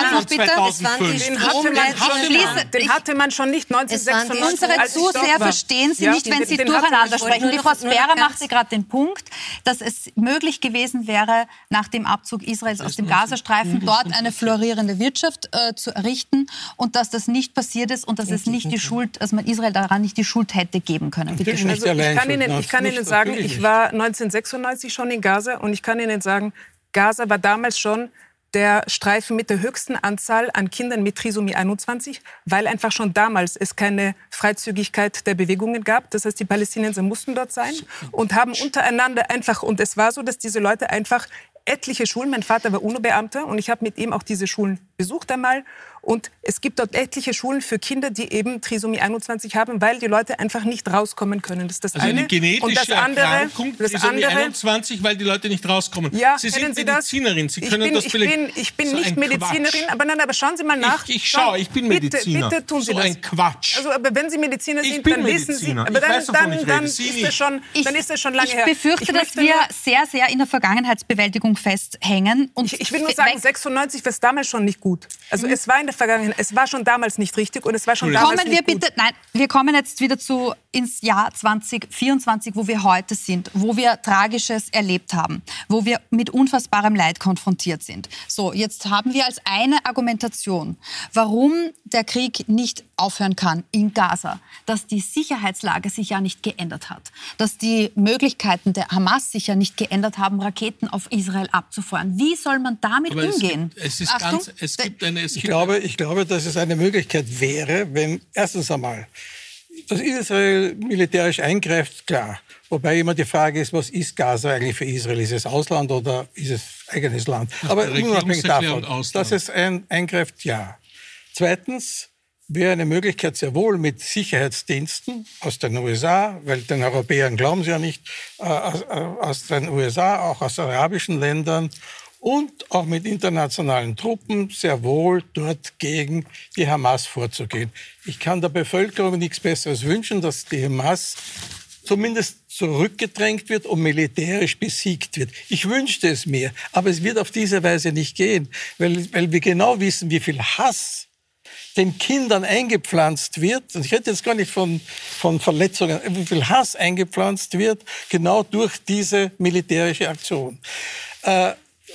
S9: hatte, man, den hatte man schon nicht neunzehnhundertsechsundneunzig.
S1: Unsere Zuseher verstehen Sie ja, nicht, wenn den, Sie den durcheinander sprechen. Die Frau Spera machte gerade den Punkt, dass es möglich gewesen wäre, nach dem Abzug Israels aus dem Gazastreifen dort eine florierende Wirtschaft äh, zu errichten und dass das nicht passiert ist und dass es nicht die Schuld, dass man Israel daran nicht die Schuld hätte geben können. Bitte schön.
S9: Also ich kann Ihnen, ich kann Ihnen sagen, ich war neunzehnhundertsechsundneunzig schon in Gaza und ich kann Ihnen sagen, Gaza war damals schon der Streifen mit der höchsten Anzahl an Kindern mit Trisomie einundzwanzig, weil einfach schon damals es keine Freizügigkeit der Bewegungen gab. Das heißt, die Palästinenser mussten dort sein und haben untereinander einfach, und es war so, dass diese Leute einfach etliche Schulen, mein Vater war UNO-Beamter und ich habe mit ihm auch diese Schulen besucht einmal. Und es gibt dort etliche Schulen für Kinder, die eben Trisomie einundzwanzig haben, weil die Leute einfach nicht rauskommen können. Das ist das
S10: also
S9: eine.
S10: eine genetische
S9: und das andere,
S10: Erkrankung,
S9: das
S10: Trisomie
S9: andere,
S10: einundzwanzig, weil die Leute nicht rauskommen.
S9: Ja,
S10: Sie sind
S9: Sie
S10: Medizinerin, Sie können
S9: ich bin,
S10: das
S9: ich
S10: vielleicht...
S9: bin, ich bin
S10: so
S9: nicht Medizinerin,
S10: Quatsch.
S9: aber nein, aber schauen Sie mal nach.
S10: Ich, ich schaue, ich bin Mediziner.
S9: Bitte, bitte tun Sie
S10: so
S9: das.
S10: ein Quatsch.
S9: Also, aber wenn Sie Mediziner sind,
S10: ich bin
S9: dann wissen Sie...
S10: Mediziner.
S9: Aber dann,
S10: weiß,
S9: dann,
S10: ich
S9: dann,
S10: rede.
S9: ist
S10: Sie
S9: das schon,
S1: ich,
S9: dann ist das schon lange
S1: ich
S9: her.
S1: Befürchte, ich befürchte, dass wir sehr, sehr in der Vergangenheitsbewältigung festhängen. Und
S9: ich, ich will nur sagen, sechsundneunzig war es damals schon nicht gut. Also mhm. es war in der Vergangenheit, es war schon damals nicht richtig und es war schon damals
S1: kommen wir
S9: nicht
S1: bitte,
S9: gut.
S1: Nein, wir kommen jetzt wieder zu ins Jahr zwanzig vierundzwanzig, wo wir heute sind, wo wir Tragisches erlebt haben, wo wir mit unfassbarem Leid konfrontiert sind. So, jetzt haben wir als eine Argumentation, warum der Krieg nicht aufhören kann in Gaza, dass die Sicherheitslage sich ja nicht geändert hat, dass die Möglichkeiten der Hamas sich ja nicht geändert haben, Raketen auf Israel abzufeuern. Wie soll man damit
S10: Aber
S1: umgehen?
S10: Es, gibt, es, ist ganz, es gibt eine... Es
S13: ich,
S10: gibt
S13: glaube, ich glaube, dass es eine Möglichkeit wäre, wenn erstens einmal, dass Israel militärisch eingreift, klar. Wobei immer die Frage ist, was ist Gaza eigentlich für Israel? Ist es Ausland oder ist es eigenes Land? Aber unabhängig davon, dass es ein, eingreift, ja. Zweitens wäre eine Möglichkeit sehr wohl mit Sicherheitsdiensten aus den U S A, weil den Europäern glauben sie ja nicht, äh, aus, aus den U S A, auch aus arabischen Ländern, und auch mit internationalen Truppen sehr wohl dort gegen die Hamas vorzugehen. Ich kann der Bevölkerung nichts Besseres wünschen, dass die Hamas zumindest zurückgedrängt wird und militärisch besiegt wird. Ich wünschte es mir, aber es wird auf diese Weise nicht gehen, weil, weil wir genau wissen, wie viel Hass den Kindern eingepflanzt wird, und ich rede jetzt gar nicht von, von Verletzungen, wie viel Hass eingepflanzt wird, genau durch diese militärische Aktion. Äh,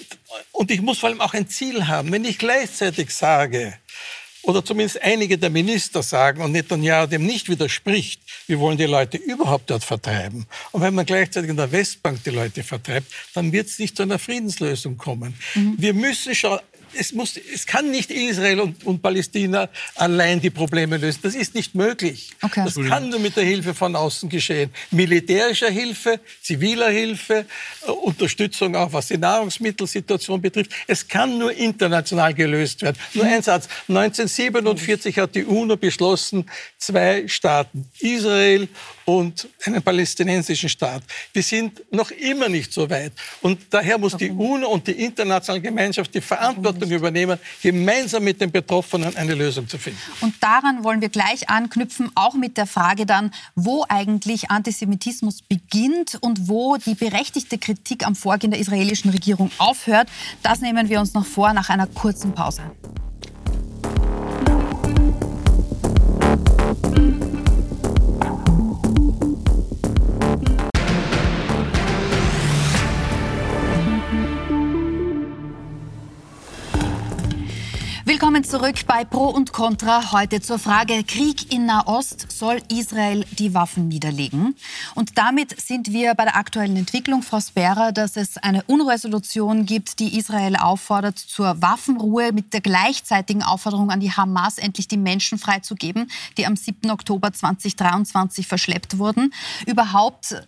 S13: Und ich muss vor allem auch ein Ziel haben. Wenn ich gleichzeitig sage, oder zumindest einige der Minister sagen und Netanyahu dem nicht widerspricht, wir wollen die Leute überhaupt dort vertreiben. Und wenn man gleichzeitig in der Westbank die Leute vertreibt, dann wird es nicht zu einer Friedenslösung kommen. Mhm. Wir müssen schon... Es, muss, es kann nicht Israel und, und Palästina allein die Probleme lösen. Das ist nicht möglich. Okay. Das kann nur mit der Hilfe von außen geschehen. Militärischer Hilfe, ziviler Hilfe, äh, Unterstützung auch, was die Nahrungsmittelsituation betrifft. Es kann nur international gelöst werden. Nur ein Satz. neunzehnhundertsiebenundvierzig hat die UNO beschlossen, zwei Staaten, Israel und einen palästinensischen Staat. Wir sind noch immer nicht so weit. Und daher muss die UNO und die internationale Gemeinschaft die Verantwortung Verantwortung übernehmen, gemeinsam mit den Betroffenen eine Lösung zu finden.
S1: Und daran wollen wir gleich anknüpfen, auch mit der Frage dann, wo eigentlich Antisemitismus beginnt und wo die berechtigte Kritik am Vorgehen der israelischen Regierung aufhört. Das nehmen wir uns noch vor nach einer kurzen Pause. Willkommen zurück bei Pro und Contra. Heute zur Frage Krieg in Nahost. Soll Israel die Waffen niederlegen? Und damit sind wir bei der aktuellen Entwicklung. Frau Spera, dass es eine UNO-Resolution gibt, die Israel auffordert zur Waffenruhe mit der gleichzeitigen Aufforderung an die Hamas, endlich die Menschen freizugeben, die am siebten Oktober zweitausenddreiundzwanzig verschleppt wurden. Überhaupt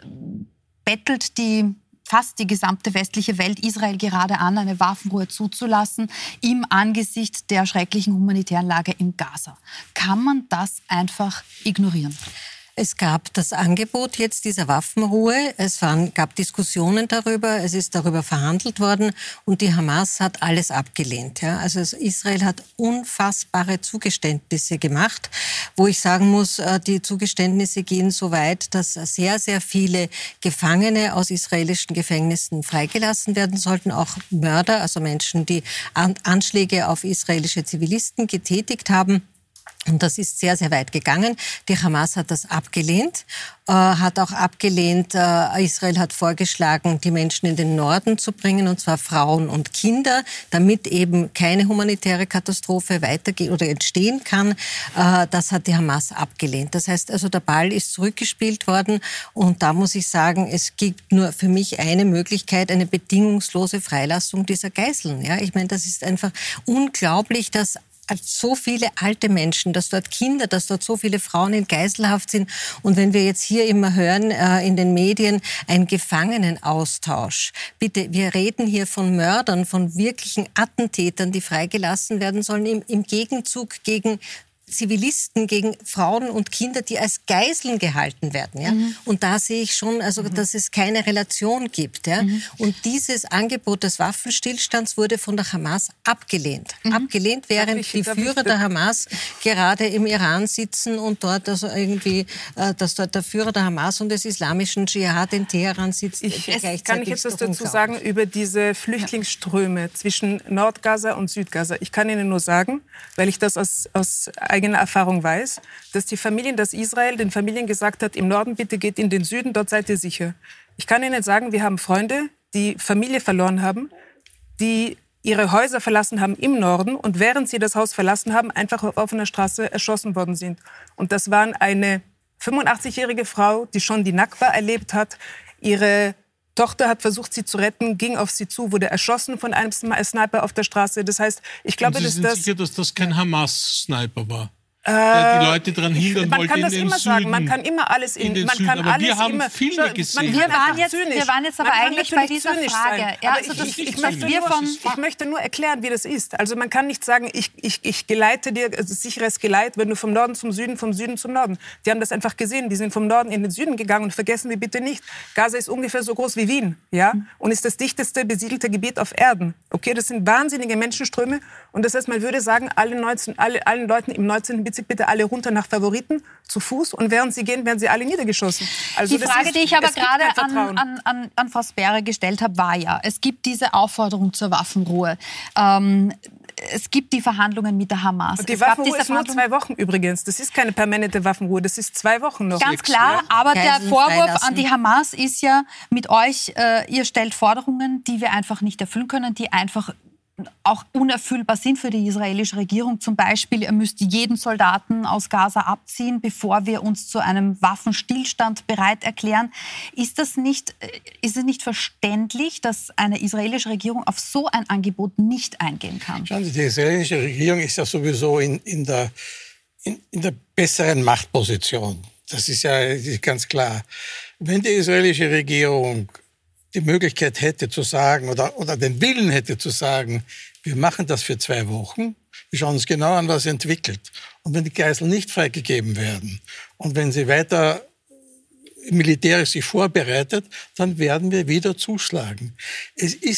S1: bettelt die fast die gesamte westliche Welt Israel gerade an, eine Waffenruhe zuzulassen im Angesicht der schrecklichen humanitären Lage im Gaza. Kann man das einfach ignorieren?
S8: Es gab das Angebot jetzt dieser Waffenruhe. Es waren, gab Diskussionen darüber. Es ist darüber verhandelt worden. Und die Hamas hat alles abgelehnt. Ja? Also Israel hat unfassbare Zugeständnisse gemacht, wo ich sagen muss, die Zugeständnisse gehen so weit, dass sehr, sehr viele Gefangene aus israelischen Gefängnissen freigelassen werden sollten. Auch Mörder, also Menschen, die Anschläge auf israelische Zivilisten getätigt haben. Und das ist sehr, sehr weit gegangen. Die Hamas hat das abgelehnt, äh, hat auch abgelehnt, äh, Israel hat vorgeschlagen, die Menschen in den Norden zu bringen, und zwar Frauen und Kinder, damit eben keine humanitäre Katastrophe weitergehen oder entstehen kann. Äh, das hat die Hamas abgelehnt. Das heißt also, der Ball ist zurückgespielt worden, und da muss ich sagen, es gibt nur für mich eine Möglichkeit, eine bedingungslose Freilassung dieser Geiseln. Ja, ich meine, das ist einfach unglaublich, dass so viele alte Menschen, dass dort Kinder, dass dort so viele Frauen in Geiselhaft sind. Und wenn wir jetzt hier immer hören äh, in den Medien, ein Gefangenenaustausch. Bitte, wir reden hier von Mördern, von wirklichen Attentätern, die freigelassen werden sollen, im, im Gegenzug gegen Zivilisten, gegen Frauen und Kinder, die als Geiseln gehalten werden. Ja? Mhm. Und da sehe ich schon, also, mhm. dass es keine Relation gibt. Ja? Mhm. Und dieses Angebot des Waffenstillstands wurde von der Hamas abgelehnt. Mhm. Abgelehnt, während ich, die Führer der Hamas gerade im Iran sitzen und dort also irgendwie, äh, dass dort der Führer der Hamas und des islamischen Dschihad in Teheran sitzt.
S9: Ich, kann ich jetzt was dazu sagen über diese Flüchtlingsströme ja. zwischen Nordgaza und Südgaza? Ich kann Ihnen nur sagen, weil ich das aus, aus eigene Erfahrung weiß, dass die Familien, dass Israel den Familien gesagt hat, im Norden bitte geht in den Süden, dort seid ihr sicher. Ich kann Ihnen sagen, wir haben Freunde, die Familie verloren haben, die ihre Häuser verlassen haben im Norden und während sie das Haus verlassen haben, einfach auf offener Straße erschossen worden sind. Und das waren eine fünfundachtzigjährige Frau, die schon die Nakba erlebt hat. Ihre Tochter hat versucht, sie zu retten, ging auf sie zu, wurde erschossen von einem Sniper auf der Straße. Das heißt, ich glaube,
S10: und Sie
S9: dass
S10: sind
S9: das...
S10: sicher, dass das kein Hamas-Sniper war? Der die Leute daran hindern
S9: man
S10: wollte,
S9: kann das
S10: in den
S9: immer
S10: Süden,
S9: sagen, man kann immer alles in,
S10: in den
S9: man
S10: Süden.
S9: kann
S10: Aber
S9: alles
S10: wir haben
S9: immer,
S10: Filme gesehen.
S1: Wir waren, jetzt, wir waren jetzt aber
S9: man
S1: eigentlich bei dieser Frage. Ja, also
S9: ich,
S1: das,
S9: ich,
S1: ich,
S9: ich,
S1: möchte
S9: möchte
S1: von,
S9: ich möchte nur erklären, wie das ist. Also man kann nicht sagen, ich, ich, ich geleite dir, also sicheres Geleit, wenn du vom Norden zum Süden, vom Süden zum Norden. Die haben das einfach gesehen. Die sind vom Norden in den Süden gegangen, und vergessen wir bitte nicht, Gaza ist ungefähr so groß wie Wien, ja, und ist das dichteste besiedelte Gebiet auf Erden. Okay, das sind wahnsinnige Menschenströme, und das heißt, man würde sagen, alle neunzehn, alle, allen Leuten im neunzehnten Bezirk bitte alle runter nach Favoriten, zu Fuß, und während sie gehen, werden sie alle niedergeschossen. Also
S1: die Frage, ist, die ich aber gerade an, an, an, an Frau Spera gestellt habe, war ja, es gibt diese Aufforderung zur Waffenruhe. Ähm, es gibt die Verhandlungen mit der Hamas.
S9: Und die
S1: es
S9: Waffenruhe ist nur zwei Wochen übrigens. Das ist keine permanente Waffenruhe, das ist zwei Wochen noch.
S1: Ganz klar, aber der Vorwurf an die Hamas ist ja mit euch, äh, ihr stellt Forderungen, die wir einfach nicht erfüllen können, die einfach auch unerfüllbar sind für die israelische Regierung. Zum Beispiel, ihr müsst jeden Soldaten aus Gaza abziehen, bevor wir uns zu einem Waffenstillstand bereit erklären. Ist das nicht, ist es nicht verständlich, dass eine israelische Regierung auf so ein Angebot nicht eingehen kann?
S13: Schauen Sie, die israelische Regierung ist ja sowieso in, in, der, in, in der besseren Machtposition. Das ist ja ganz klar. Wenn die israelische Regierung die Möglichkeit hätte zu sagen oder, oder den Willen hätte zu sagen, wir machen das für zwei Wochen, wir schauen uns genau an, was entwickelt. Und wenn die Geiseln nicht freigegeben werden und wenn sie weiter militärisch sich vorbereitet, dann werden wir wieder zuschlagen. Es ist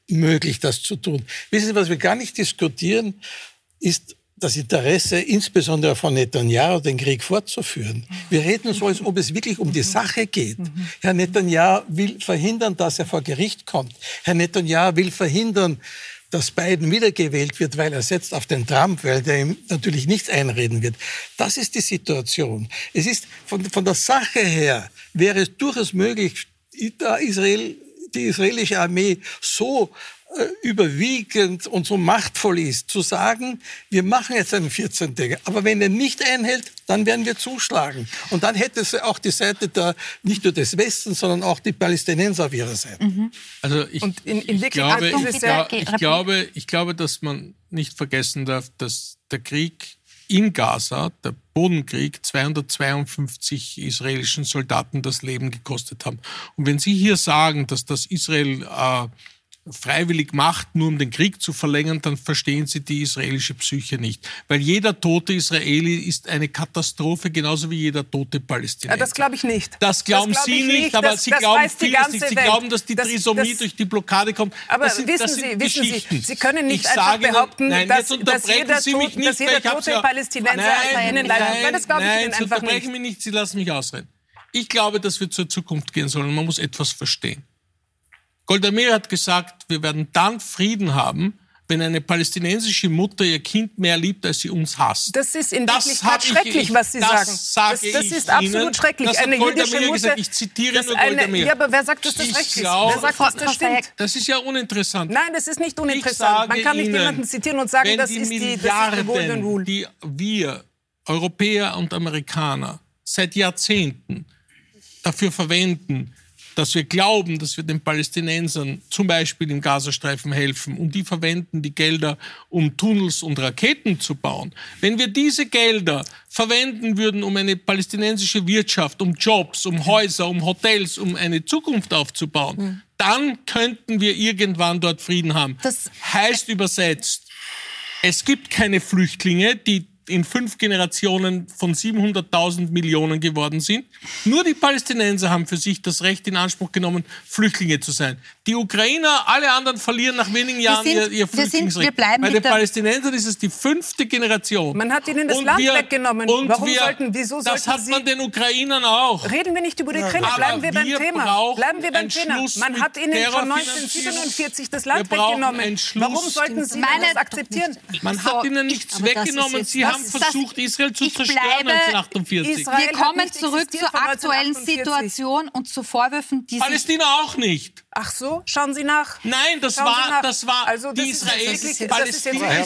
S13: möglich, das zu tun. Wissen Sie, was wir gar nicht diskutieren, ist das Interesse, insbesondere von Netanyahu, den Krieg fortzuführen. Wir reden so, als ob es wirklich um die Sache geht. Herr Netanyahu will verhindern, dass er vor Gericht kommt. Herr Netanyahu will verhindern, dass Biden wiedergewählt wird, weil er setzt auf den Trump, weil der ihm natürlich nichts einreden wird. Das ist die Situation. Es ist von, von der Sache her, wäre es durchaus möglich, da Israel, die israelische Armee so äh, überwiegend und so machtvoll ist, zu sagen, wir machen jetzt einen vierzehntägigen. Aber wenn er nicht einhält, dann werden wir zuschlagen. Und dann hätte es auch die Seite der, nicht nur des Westens, sondern auch die Palästinenser auf ihrer Seite.
S10: Mhm. Also ich,
S9: Und in, in
S10: ich, glaube, ich, ich, ich, glaube, ich glaube, dass man nicht vergessen darf, dass der Krieg in Gaza, der Bodenkrieg, zweihundertzweiundfünfzig israelischen Soldaten das Leben gekostet haben. Und wenn Sie hier sagen, dass das Israel äh, freiwillig macht, nur um den Krieg zu verlängern, dann verstehen Sie die israelische Psyche nicht. Weil jeder tote Israeli ist eine Katastrophe, genauso wie jeder tote Palästinenser.
S9: Ja, das glaube ich nicht.
S10: Das glauben
S9: das glaub
S10: Sie nicht,
S9: nicht,
S10: aber
S9: das,
S10: Sie
S9: das
S10: glauben
S9: die
S10: vieles nicht. Sie
S9: Welt.
S10: glauben, dass die
S9: das,
S10: Trisomie
S9: das,
S10: durch die Blockade kommt.
S9: Aber
S10: das sind,
S9: wissen,
S10: das
S9: Sie,
S10: sind
S9: wissen
S10: Geschichten.
S9: Sie, Sie können nicht
S10: ich
S9: einfach behaupten,
S10: Ihnen, nein,
S9: dass,
S10: dass jeder,
S9: Sie tot,
S10: nicht,
S9: dass jeder tote
S10: ja,
S9: Palästinenser
S10: nein,
S9: Ihnen leid tut. Weil das glaube ich
S10: nein,
S9: Ihnen
S10: Sie
S9: einfach
S10: unterbrechen
S9: nicht.
S10: mich nicht, Sie lassen mich ausreden. Ich glaube, dass wir zur Zukunft gehen sollen. Man muss etwas verstehen. Golda Meir hat gesagt, wir werden dann Frieden haben, wenn eine palästinensische Mutter ihr Kind mehr liebt, als sie uns hasst.
S9: Das ist in
S10: das
S9: Wirklichkeit schrecklich,
S10: ich,
S9: was Sie
S10: das
S9: sagen.
S10: Sage
S9: das das
S10: ich
S9: ist absolut
S10: Ihnen.
S9: schrecklich.
S10: Das hat
S9: eine
S10: Golda
S9: jüdische
S10: Meir
S9: Mutter,
S10: gesagt. Ich zitiere nur
S9: eine,
S10: Golda Meir.
S9: Ja, aber wer sagt, dass das
S10: ich
S9: recht ist?
S10: Glaub,
S9: wer sagt, dass das stimmt?
S10: Das ist ja uninteressant.
S9: Nein, das ist nicht uninteressant. Man kann nicht
S10: Ihnen,
S9: jemanden zitieren und sagen, das
S10: die
S9: ist, die, das ist die Golden Rule.
S10: Die wir, Europäer und Amerikaner, seit Jahrzehnten dafür verwenden, dass wir glauben, dass wir den Palästinensern zum Beispiel im Gazastreifen helfen und die verwenden die Gelder, um Tunnels und Raketen zu bauen. Wenn wir diese Gelder verwenden würden, um eine palästinensische Wirtschaft, um Jobs, um Häuser, um Hotels, um eine Zukunft aufzubauen, mhm. dann könnten wir irgendwann dort Frieden haben. Das heißt übersetzt, es gibt keine Flüchtlinge, die in fünf Generationen von siebenhunderttausend Millionen geworden sind. Nur die Palästinenser haben für sich das Recht in Anspruch genommen, Flüchtlinge zu sein. Die Ukrainer, alle anderen verlieren nach wenigen Jahren
S1: sind,
S10: ihr, ihr Flüchtlingsrecht.
S1: Wir sind, wir
S10: Bei den Palästinensern ist es die fünfte Generation.
S9: Man hat ihnen das
S10: und
S9: Land
S10: wir,
S9: weggenommen.
S10: Und
S9: Warum
S10: wir,
S9: sollten, wieso
S10: das
S9: sollten
S10: hat
S9: Sie...
S10: man den Ukrainern auch.
S9: Reden wir nicht über die Ukraine, bleiben wir beim
S10: wir
S9: Thema. Bleiben wir beim Thema.
S10: Schluss
S9: Man hat ihnen schon neunzehnhundertsiebenundvierzig das Land weggenommen. Warum sollten Sie
S1: Meine,
S9: das akzeptieren?
S10: Man
S9: so,
S10: hat ihnen nichts weggenommen.
S9: Jetzt,
S10: Sie
S9: das,
S10: haben versucht,
S1: das,
S10: Israel zu zerstören
S1: bleibe,
S10: neunzehnhundertachtundvierzig.
S1: Israel wir kommen zurück zur aktuellen Situation und zu Vorwürfen, die
S10: Palästina auch nicht.
S9: Ach so, schauen Sie nach.
S10: Nein, das
S9: Schauen
S10: war,
S9: nach.
S10: das war
S9: also, das
S10: die israelische
S9: Palästina.
S13: Herr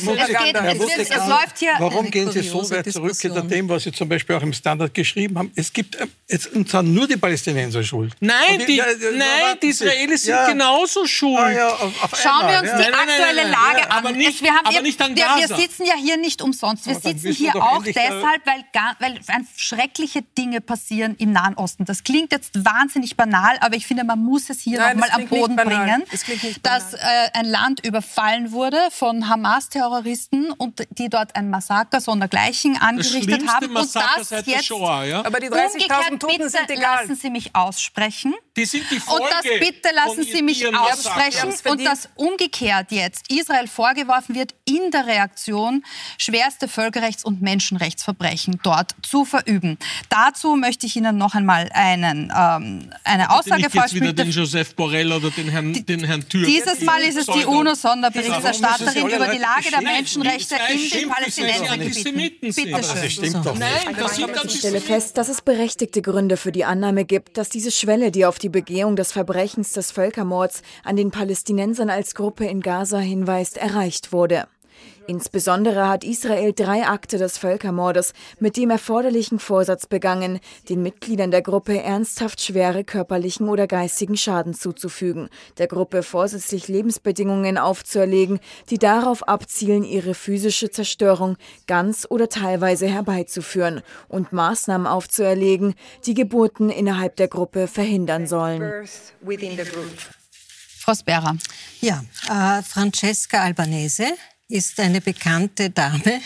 S1: läuft hier
S13: Warum gehen Sie so weit zurück hinter dem, was Sie zum Beispiel auch im Standard geschrieben haben? Es gibt jetzt sind nur die Palästinenser schuld.
S10: Nein,
S13: die,
S10: die,
S13: ja,
S10: nein, die Israelis sind
S13: ja.
S10: genauso schuld.
S13: Ah, ja, auf, auf
S1: Schauen
S13: einmal,
S1: wir uns
S13: ja.
S1: die
S10: nein, nein,
S1: aktuelle
S10: nein, nein,
S1: Lage
S10: ja,
S1: an.
S10: aber nicht,
S1: wir, haben
S10: aber
S1: eben,
S10: nicht an
S1: wir, wir
S10: Gaza.
S1: sitzen ja hier nicht umsonst. Wir
S13: aber
S1: sitzen hier auch deshalb, weil, weil schreckliche Dinge passieren im Nahen Osten. Das klingt jetzt wahnsinnig banal, aber ich finde, man muss es hier nochmal am Boden bringen, dass äh, ein Land überfallen wurde von Hamas-Terroristen und die dort ein Massaker sondergleichen angerichtet haben. Und das jetzt
S10: Shoah, ja?
S9: aber die dreißigtausend Toten sind egal.
S1: Lassen Sie mich aussprechen.
S10: Die sind die Folge
S1: und das bitte lassen Sie mich aussprechen. Und dass umgekehrt jetzt Israel vorgeworfen wird, in der Reaktion schwerste Völkerrechts- und Menschenrechtsverbrechen dort zu verüben. Dazu möchte ich Ihnen noch einmal einen, ähm, eine Aussage vorspielen.
S10: Wieder den Joseph Borrell oder den Herrn, den Herrn Türk.
S1: Dieses Mal ist es die UNO-Sonderberichterstatterin über die Lage der Menschenrechte in den palästinensischen Gebieten. Bitte schön.
S10: Nein, das sind
S14: Ich stelle fest, dass es berechtigte Gründe für die Annahme gibt, dass diese Schwelle, die auf die Begehung des Verbrechens des Völkermords an den Palästinensern als Gruppe in Gaza hinweist, erreicht wurde. Insbesondere hat Israel drei Akte des Völkermordes mit dem erforderlichen Vorsatz begangen, den Mitgliedern der Gruppe ernsthaft schwere körperlichen oder geistigen Schaden zuzufügen, der Gruppe vorsätzlich Lebensbedingungen aufzuerlegen, die darauf abzielen, ihre physische Zerstörung ganz oder teilweise herbeizuführen und Maßnahmen aufzuerlegen, die Geburten innerhalb der Gruppe verhindern sollen.
S1: Frau Spera.
S8: Ja, äh, Francesca Albanese ist eine bekannte Dame.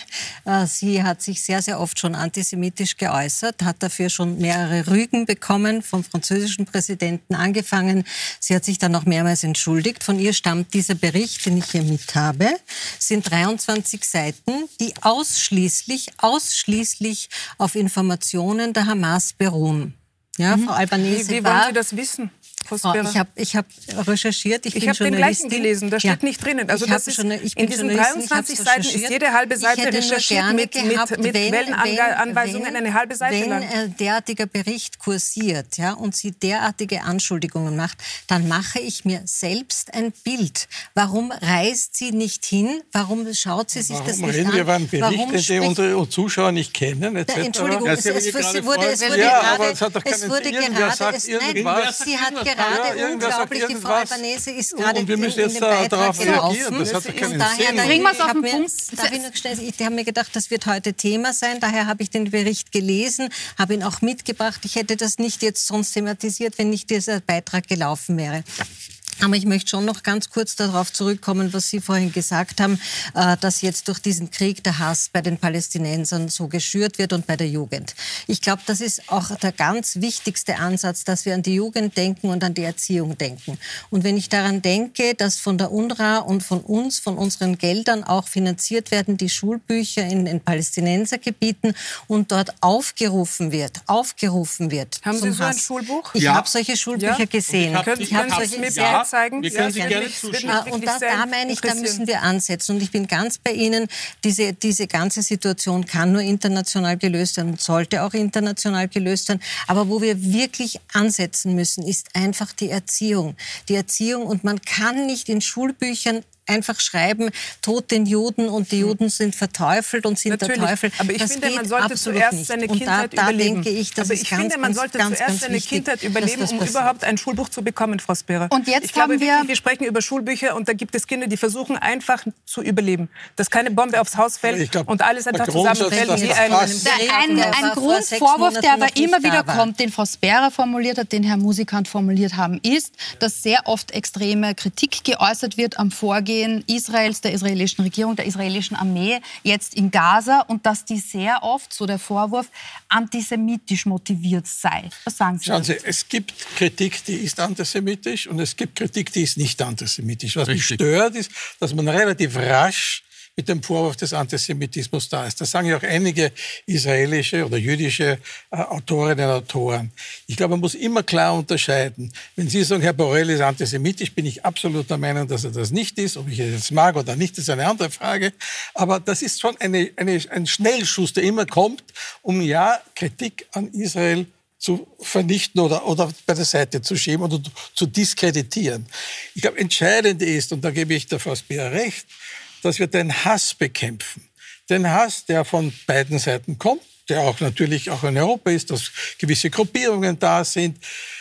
S8: Sie hat sich sehr, sehr oft schon antisemitisch geäußert, hat dafür schon mehrere Rügen bekommen, vom französischen Präsidenten angefangen. Sie hat sich dann noch mehrmals entschuldigt. Von ihr stammt dieser Bericht, den ich hier mit habe. Es sind dreiundzwanzig Seiten, die ausschließlich, ausschließlich auf Informationen der Hamas beruhen. Ja, mhm. Frau Albanese
S9: Wie, wie
S8: war,
S9: wollen Sie das wissen?
S8: Frau, ich habe ich hab recherchiert, ich,
S9: ich
S8: bin
S9: habe den gleichen
S8: Journalistin.
S9: gelesen, da steht
S8: ja.
S9: nicht drinnen. Also
S8: ich
S9: das ist,
S8: schon, ich
S9: in diesen dreiundzwanzig Seiten ist jede halbe Seite recherchiert mit,
S8: gehabt,
S9: mit, mit
S8: wenn,
S9: Quellenanweisungen wenn, eine halbe Seite
S8: wenn
S9: lang.
S8: Wenn ein derartiger Bericht kursiert, ja, und sie derartige Anschuldigungen macht, dann mache ich mir selbst ein Bild. Warum reist sie nicht hin? Warum schaut sie sich
S13: Warum
S8: das nicht
S13: reden
S8: an?
S13: wir über einen Bericht,
S8: Warum
S13: den spricht, unsere Zuschauer nicht kennen? Et cetera?
S8: Entschuldigung,
S13: ja,
S8: es, es, es, wurde, es wurde
S13: ja,
S8: gerade,
S13: aber es hat doch
S8: es wurde
S13: irgendwer sagt
S8: es,
S13: irgendwas.
S8: Nein, sie hat gerade
S13: ja,
S8: unglaublich, die Frau Albanese ist gerade
S13: und wir müssen
S8: in,
S13: jetzt
S8: in den Beitrag
S13: darauf
S8: gelaufen.
S13: reagieren. Das hat doch keinen
S8: daher,
S13: Sinn.
S1: Bringen wir es auf den
S8: mir,
S1: Punkt.
S8: Darf ich noch schnell, ich habe mir gedacht, das wird heute Thema sein. Daher habe ich den Bericht gelesen, habe ihn auch mitgebracht. Ich hätte das nicht jetzt sonst thematisiert, wenn nicht dieser Beitrag gelaufen wäre. Aber ich möchte schon noch ganz kurz darauf zurückkommen, was Sie vorhin gesagt haben, dass jetzt durch diesen Krieg der Hass bei den Palästinensern so geschürt wird und bei der Jugend. Ich glaube, das ist auch der ganz wichtigste Ansatz, dass wir an die Jugend denken und an die Erziehung denken. Und wenn ich daran denke, dass von der UNRWA und von uns, von unseren Geldern auch finanziert werden, die Schulbücher in den Palästinensergebieten und dort aufgerufen wird, aufgerufen wird.
S9: Haben Sie so
S8: Hass.
S9: ein Schulbuch?
S8: Ich
S10: ja.
S8: habe solche Schulbücher
S9: ja.
S8: gesehen.
S10: Ich
S8: ich habe
S10: hab
S8: solche
S10: ja.
S9: zeigen.
S10: Wir können
S9: ja,
S10: Sie gerne zuschauen.
S8: Und da, da meine ich, da müssen wir ansetzen. Und ich bin ganz bei Ihnen, diese, diese ganze Situation kann nur international gelöst werden und sollte auch international gelöst werden. Aber wo wir wirklich ansetzen müssen, ist einfach die Erziehung. Die Erziehung, und man kann nicht in Schulbüchern einfach schreiben, Tod den Juden und die Juden sind verteufelt und sind
S9: Natürlich,
S8: der Teufel.
S9: aber ich
S8: das
S9: finde,
S8: geht
S9: man sollte
S8: absolut
S9: zuerst
S8: nicht.
S9: seine
S8: und
S9: Kindheit
S8: da, da
S9: überleben.
S8: denke ich, das
S9: aber
S8: ist
S9: ich
S8: ganz,
S9: finde, man
S8: ganz,
S9: sollte
S8: ganz,
S9: zuerst
S8: ganz
S9: seine
S8: wichtig,
S9: Kindheit überleben, um
S8: passiert.
S9: überhaupt ein Schulbuch zu bekommen, Frau Spera.
S1: Und jetzt
S9: ich glaube
S1: haben wir...
S9: wirklich, wir sprechen über Schulbücher und da gibt es Kinder, die versuchen einfach zu überleben. Dass keine Bombe aufs Haus fällt
S13: glaub,
S9: und alles einfach zusammenfällt. Wie ein,
S1: ein, ein Grundvorwurf, der aber immer wieder kommt, den Frau Spera formuliert hat, den Herr Musikant formuliert haben, ist, dass sehr oft extreme Kritik geäußert wird am Vorgehen Israels, der israelischen Regierung, der israelischen Armee jetzt in Gaza und dass die sehr oft, so der Vorwurf, antisemitisch motiviert sei. Was sagen Sie?
S13: Schauen Sie, es gibt Kritik, die ist antisemitisch und es gibt Kritik, die ist nicht antisemitisch. Was Richtig. mich stört, ist, dass man relativ rasch mit dem Vorwurf des Antisemitismus da ist. Das sagen ja auch einige israelische oder jüdische äh, Autorinnen und Autoren. Ich glaube, man muss immer klar unterscheiden. Wenn Sie sagen, Herr Borrell ist antisemitisch, bin ich absolut der Meinung, dass er das nicht ist. Ob ich es jetzt mag oder nicht, ist eine andere Frage. Aber das ist schon eine, eine, ein Schnellschuss, der immer kommt, um ja Kritik an Israel zu vernichten oder, oder bei der Seite zu schieben oder zu diskreditieren. Ich glaube, entscheidend ist, und da gebe ich der Frau Spera recht, dass wir den Hass bekämpfen. Den Hass, der von beiden Seiten kommt, der auch natürlich auch in Europa ist, dass gewisse Gruppierungen da sind.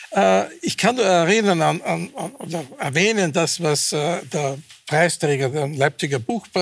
S13: Ich kann nur erinnern an, an, an oder erwähnen, das, was der Preisträger der Leipziger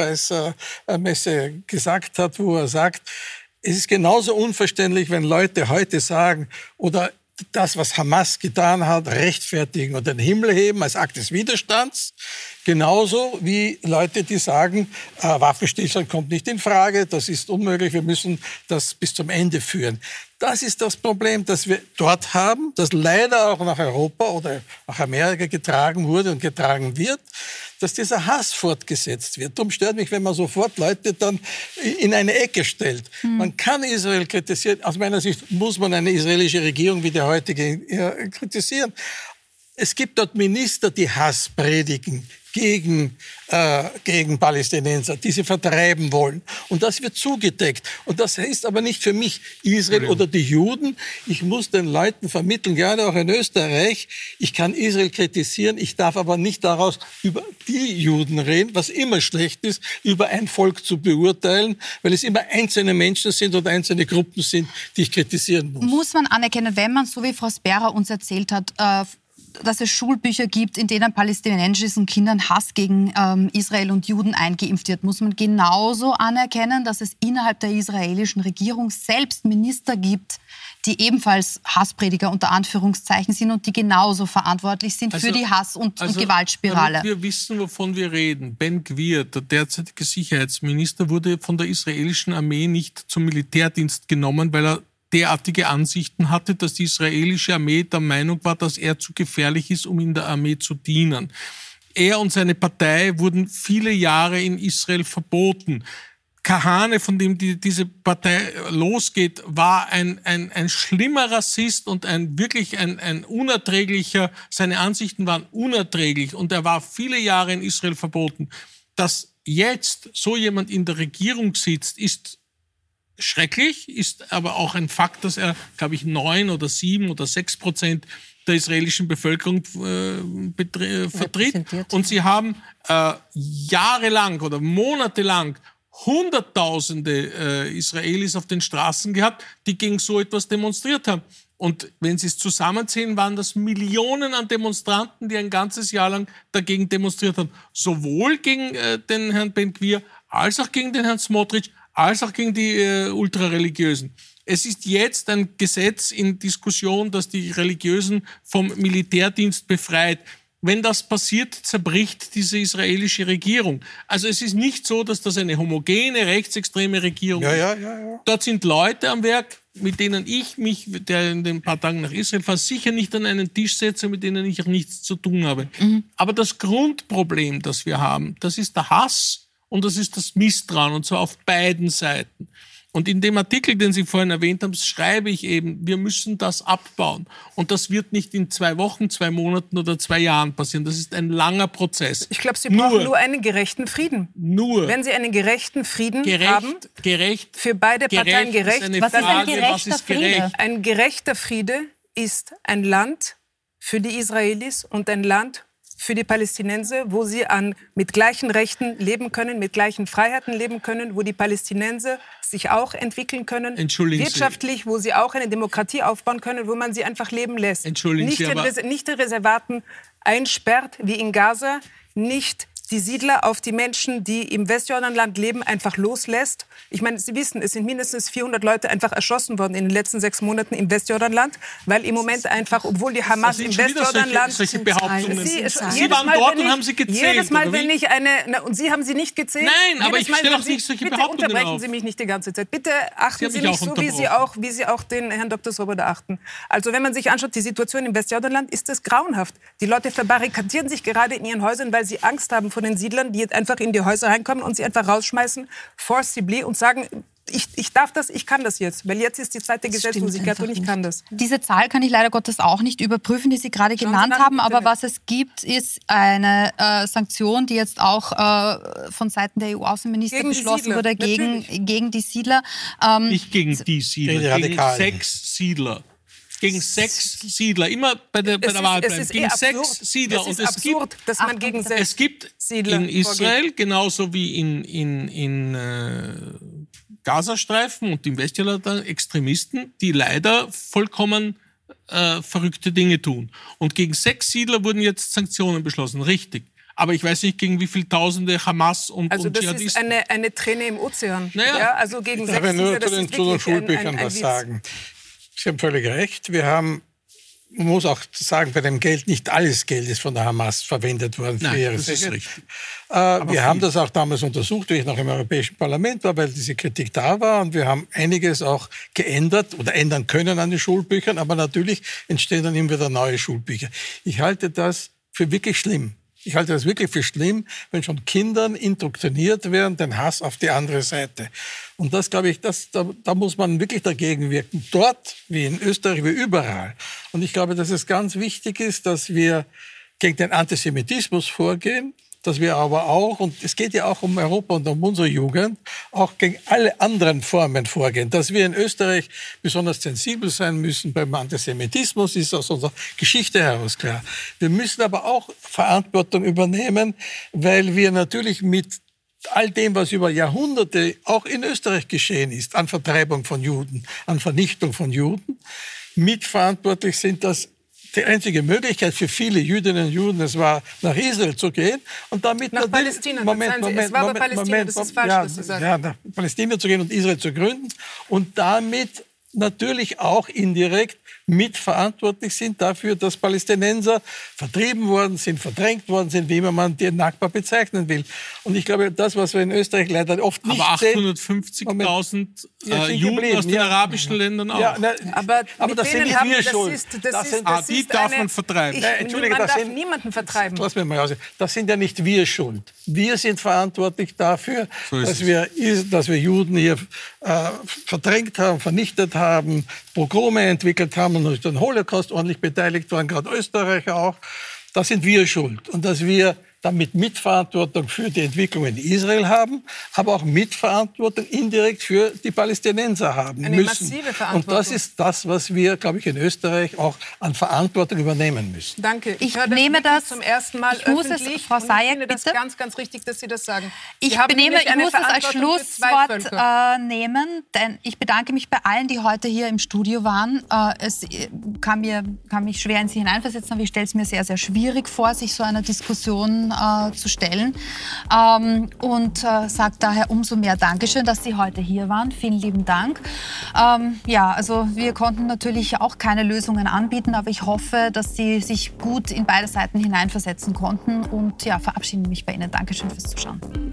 S13: Buchpreismesse gesagt hat, wo er sagt, es ist genauso unverständlich, wenn Leute heute sagen oder das, was Hamas getan hat, rechtfertigen und den Himmel heben als Akt des Widerstands. Genauso wie Leute, die sagen, äh, Waffenstillstand kommt nicht in Frage, das ist unmöglich, wir müssen das bis zum Ende führen. Das ist das Problem, das wir dort haben, das leider auch nach Europa oder nach Amerika getragen wurde und getragen wird, dass dieser Hass fortgesetzt wird. Darum stört mich, wenn man sofort Leute dann in eine Ecke stellt. Hm. Man kann Israel kritisieren. Aus meiner Sicht muss man eine israelische Regierung wie die heutige äh, kritisieren. Es gibt dort Minister, die Hass predigen gegen, äh, gegen Palästinenser, die sie vertreiben wollen. Und das wird zugedeckt. Und das heißt aber nicht für mich Israel oder die Juden. Ich muss den Leuten vermitteln, gerade auch in Österreich, ich kann Israel kritisieren, ich darf aber nicht daraus über die Juden reden, was immer schlecht ist, über ein Volk zu beurteilen, weil es immer einzelne Menschen sind oder einzelne Gruppen sind, die ich kritisieren muss.
S1: Muss man anerkennen, wenn man, so wie Frau Spera uns erzählt hat, äh, dass es Schulbücher gibt, in denen palästinensischen Kindern Hass gegen ähm, Israel und Juden eingeimpft wird, muss man genauso anerkennen, dass es innerhalb der israelischen Regierung selbst Minister gibt, die ebenfalls Hassprediger unter Anführungszeichen sind und die genauso verantwortlich sind
S10: also,
S1: für die Hass- und,
S10: also,
S1: und Gewaltspirale.
S10: Damit wir wissen, wovon wir reden. Ben Gvir, der derzeitige Sicherheitsminister, wurde von der israelischen Armee nicht zum Militärdienst genommen, weil er derartige Ansichten hatte, dass die israelische Armee der Meinung war, dass er zu gefährlich ist, um in der Armee zu dienen. Er und seine Partei wurden viele Jahre in Israel verboten. Kahane, von dem die, diese Partei losgeht, war ein, ein, ein schlimmer Rassist und ein wirklich ein, ein unerträglicher, seine Ansichten waren unerträglich und er war viele Jahre in Israel verboten. Dass jetzt so jemand in der Regierung sitzt, ist schrecklich, ist aber auch ein Fakt, dass er, glaube ich, neun oder sieben oder sechs Prozent der israelischen Bevölkerung äh, vertritt. Und sie haben äh, jahrelang oder monatelang Hunderttausende äh, Israelis auf den Straßen gehabt, die gegen so etwas demonstriert haben. Und wenn Sie es zusammenzählen, waren das Millionen an Demonstranten, die ein ganzes Jahr lang dagegen demonstriert haben. Sowohl gegen äh, den Herrn Ben Gvir, als auch gegen den Herrn Smotrich, als auch gegen die äh, Ultrareligiösen. Es ist jetzt ein Gesetz in Diskussion, das die Religiösen vom Militärdienst befreit. Wenn das passiert, zerbricht diese israelische Regierung. Also es ist nicht so, dass das eine homogene, rechtsextreme Regierung
S13: ja,
S10: ist.
S13: Ja, ja, ja.
S10: Dort sind Leute am Werk, mit denen ich mich, der in den paar Tagen nach Israel fahre, sicher nicht an einen Tisch setze, mit denen ich auch nichts zu tun habe. Mhm. Aber das Grundproblem, das wir haben, das ist der Hass und das ist das Misstrauen, und zwar auf beiden Seiten. Und in dem Artikel, den Sie vorhin erwähnt haben, schreibe ich eben, wir müssen das abbauen. Und das wird nicht in zwei Wochen, zwei Monaten oder zwei Jahren passieren. Das ist ein langer Prozess.
S9: Ich glaube, Sie brauchen nur, nur einen gerechten Frieden.
S10: Nur.
S9: Wenn Sie einen gerechten Frieden
S10: gerecht,
S9: haben,
S10: gerecht,
S9: für beide
S10: gerecht
S9: Parteien gerecht,
S10: ist
S9: was
S10: Frage,
S9: ist ein
S10: was ist gerecht?
S9: Friede? Ein gerechter Friede ist ein Land für die Israelis und ein Land für die Palästinenser, wo sie an, mit gleichen Rechten leben können, mit gleichen Freiheiten leben können, wo die Palästinenser sich auch entwickeln können, wirtschaftlich, wo sie auch eine Demokratie aufbauen können, wo man sie einfach leben lässt.
S10: Entschuldigen
S9: nicht,
S10: Sie,
S9: in
S10: aber
S9: Res- nicht in Reservaten einsperrt, wie in Gaza, nicht die Siedler auf die Menschen, die im Westjordanland leben, einfach loslässt. Ich meine, Sie wissen, es sind mindestens vierhundert Leute einfach erschossen worden in den letzten sechs Monaten im Westjordanland, weil im Moment einfach, obwohl die Hamas im Westjordanland...
S10: Solche, solche Behauptungen.
S9: Sie,
S10: Sie waren
S9: Mal,
S10: dort und
S9: ich,
S10: haben sie gezählt,
S9: Jedes Mal,
S10: oder
S9: wenn
S10: wie?
S9: ich eine... Na, und Sie haben sie nicht gezählt?
S10: Nein, aber
S9: jedes
S10: ich stelle
S9: Mal,
S10: auch
S9: wenn
S10: nicht solche
S9: bitte
S10: Behauptungen
S9: unterbrechen
S10: auf.
S9: Sie mich nicht die ganze Zeit. Bitte achten
S10: Sie
S9: Sie,
S10: haben
S9: mich
S10: mich auch
S9: so, wie Sie auch, wie Sie auch den Herrn Doktor Swoboda achten. Also wenn man sich anschaut, die Situation im Westjordanland, ist das grauenhaft. Die Leute verbarrikadieren sich gerade in ihren Häusern, weil sie Angst haben vor den Siedlern, die jetzt einfach in die Häuser reinkommen und sie einfach rausschmeißen, forcibly, und sagen, ich, ich darf das, ich kann das jetzt. Weil jetzt ist die Zeit der Gesetzlosigkeit und ich kann das.
S1: Diese Zahl kann ich leider Gottes auch nicht überprüfen, die Sie gerade
S9: Schauen
S1: genannt
S9: Sie nach
S1: haben.
S9: im
S1: Aber
S9: Internet.
S1: was es gibt, ist eine äh, Sanktion, die jetzt auch äh, von Seiten der E U-Außenminister
S9: Gegen die
S1: beschlossen
S9: Siedler,
S1: wurde, gegen,
S9: natürlich.
S1: gegen die Siedler. Ähm,
S10: Nicht gegen die Siedler,
S13: Gegen die
S10: gegen
S13: Radikalen.
S10: sechs Siedler. Gegen sechs Siedler. Immer bei der, bei
S9: Es
S10: der
S9: ist-
S10: Wahl
S9: es
S10: bleiben.
S9: ist eh
S10: Gegen
S9: absurd.
S10: sechs Siedler.
S9: Es ist
S10: Und es
S9: absurd,
S10: gibt,
S9: dass man gegen sechs
S10: es gibt
S9: Siedler
S10: in Israel,
S9: vorgeht.
S10: genauso wie in, in, in äh, Gazastreifen und im Westjordanland, Extremisten, die leider vollkommen äh, verrückte Dinge tun. Und gegen sechs Siedler wurden jetzt Sanktionen beschlossen. Richtig. Aber ich weiß nicht, gegen wie viele Tausende Hamas und,
S9: Also
S10: und
S9: das ist
S10: Dschihadisten.
S9: eine, eine Träne im Ozean.
S10: Naja.
S9: Ja, also gegen
S13: Ich
S9: sechs
S13: darf nur
S9: Siedler,
S13: zu
S9: das
S13: den,
S9: ist
S13: zu den
S9: wirklich ein-
S13: Schulbüchern
S9: ein, ein
S13: was
S9: Witz.
S13: sagen. Sie haben völlig recht. Wir haben, man muss auch sagen, bei dem Geld, nicht alles Geld ist von der Hamas verwendet worden für
S10: Nein,
S13: ihre
S10: das ist
S13: Sicherheit.
S10: richtig.
S13: Äh, wir
S10: viel.
S13: haben das auch damals untersucht, wie ich noch im Europäischen Parlament war, weil diese Kritik da war. Und wir haben einiges auch geändert oder ändern können an den Schulbüchern. Aber natürlich entstehen dann immer wieder neue Schulbücher. Ich halte das für wirklich schlimm. Ich halte das wirklich für schlimm, wenn schon Kindern indoktriniert werden, den Hass auf die andere Seite. Und das, glaube ich, das, da, da muss man wirklich dagegen wirken. Dort, wie in Österreich, wie überall. Und ich glaube, dass es ganz wichtig ist, dass wir gegen den Antisemitismus vorgehen, dass wir aber auch, und es geht ja auch um Europa und um unsere Jugend, auch gegen alle anderen Formen vorgehen. Dass wir in Österreich besonders sensibel sein müssen beim Antisemitismus, ist aus unserer Geschichte heraus klar. Wir müssen aber auch Verantwortung übernehmen, weil wir natürlich mit all dem, was über Jahrhunderte auch in Österreich geschehen ist, an Vertreibung von Juden, an Vernichtung von Juden, mitverantwortlich sind, dass die einzige Möglichkeit für viele Jüdinnen und Juden, es war, nach Israel zu gehen und damit
S9: nach Palästina.
S13: Moment, Moment,
S9: es war
S13: Moment,
S9: bei Palästina,
S13: Moment,
S9: das ist falsch,
S13: ja,
S9: was Sie sagen.
S13: ja, nach Palästina zu gehen und Israel zu gründen und damit natürlich auch indirekt mitverantwortlich sind dafür, dass Palästinenser vertrieben worden sind, verdrängt worden sind, wie immer man den Nakba bezeichnen will. Und ich glaube, das, was wir in Österreich leider oft nicht
S10: aber
S13: sehen...
S10: achthundertfünfzigtausend
S13: Ja,
S10: äh, Juden
S13: geblieben,
S10: aus den
S13: ja.
S10: arabischen Ländern auch.
S13: Ja, na,
S9: aber
S13: aber das sind nicht wir
S9: das
S13: schuld.
S9: Ist, das
S13: Das
S9: ist,
S13: sind,
S9: das
S10: ah, die
S9: ist
S10: darf
S9: eine,
S10: man vertreiben.
S9: Ich,
S13: Nein, Entschuldige,
S9: man
S13: das
S9: darf
S13: sind,
S9: niemanden vertreiben.
S13: Lass mich mal aus. Das sind ja nicht wir schuld. Wir sind verantwortlich dafür,
S10: so
S13: dass, wir, dass wir Juden hier äh, verdrängt haben, vernichtet haben, Pogrome entwickelt haben und durch den Holocaust ordentlich beteiligt waren, gerade Österreicher auch. Da sind wir schuld. Und dass wir damit Mitverantwortung für die Entwicklung in Israel haben, aber auch Mitverantwortung indirekt für die Palästinenser haben
S9: Eine
S13: müssen.
S9: massive Verantwortung.
S13: Und das ist das, was wir, glaube ich, in Österreich auch an Verantwortung übernehmen müssen.
S9: Danke.
S1: Ich
S9: höre
S1: nehme das
S9: zum ersten Mal
S1: ich muss
S9: öffentlich.
S1: es, Frau
S9: und
S1: Sayek,
S9: ich finde das
S1: bitte.
S9: ganz, ganz richtig, dass Sie das sagen.
S1: Ich,
S9: Sie haben
S1: benehme,
S9: nämlich
S1: ich
S9: eine
S1: muss es als
S9: Verantwortung für zwei
S1: Schlusswort
S9: Völker.
S1: äh, nehmen, denn ich bedanke mich bei allen, die heute hier im Studio waren. Äh, es äh, kann, mir, kann mich schwer in Sie hineinversetzen, aber ich stelle es mir sehr, sehr schwierig vor, sich so einer Diskussion äh, zu stellen. Ähm, und äh, sage daher umso mehr Dankeschön, dass Sie heute hier waren. Vielen lieben Dank. Ähm, ja, also wir konnten natürlich auch keine Lösungen anbieten, aber ich hoffe, dass Sie sich gut in beide Seiten hineinversetzen konnten und ja, verabschiede mich bei Ihnen. Dankeschön fürs Zuschauen.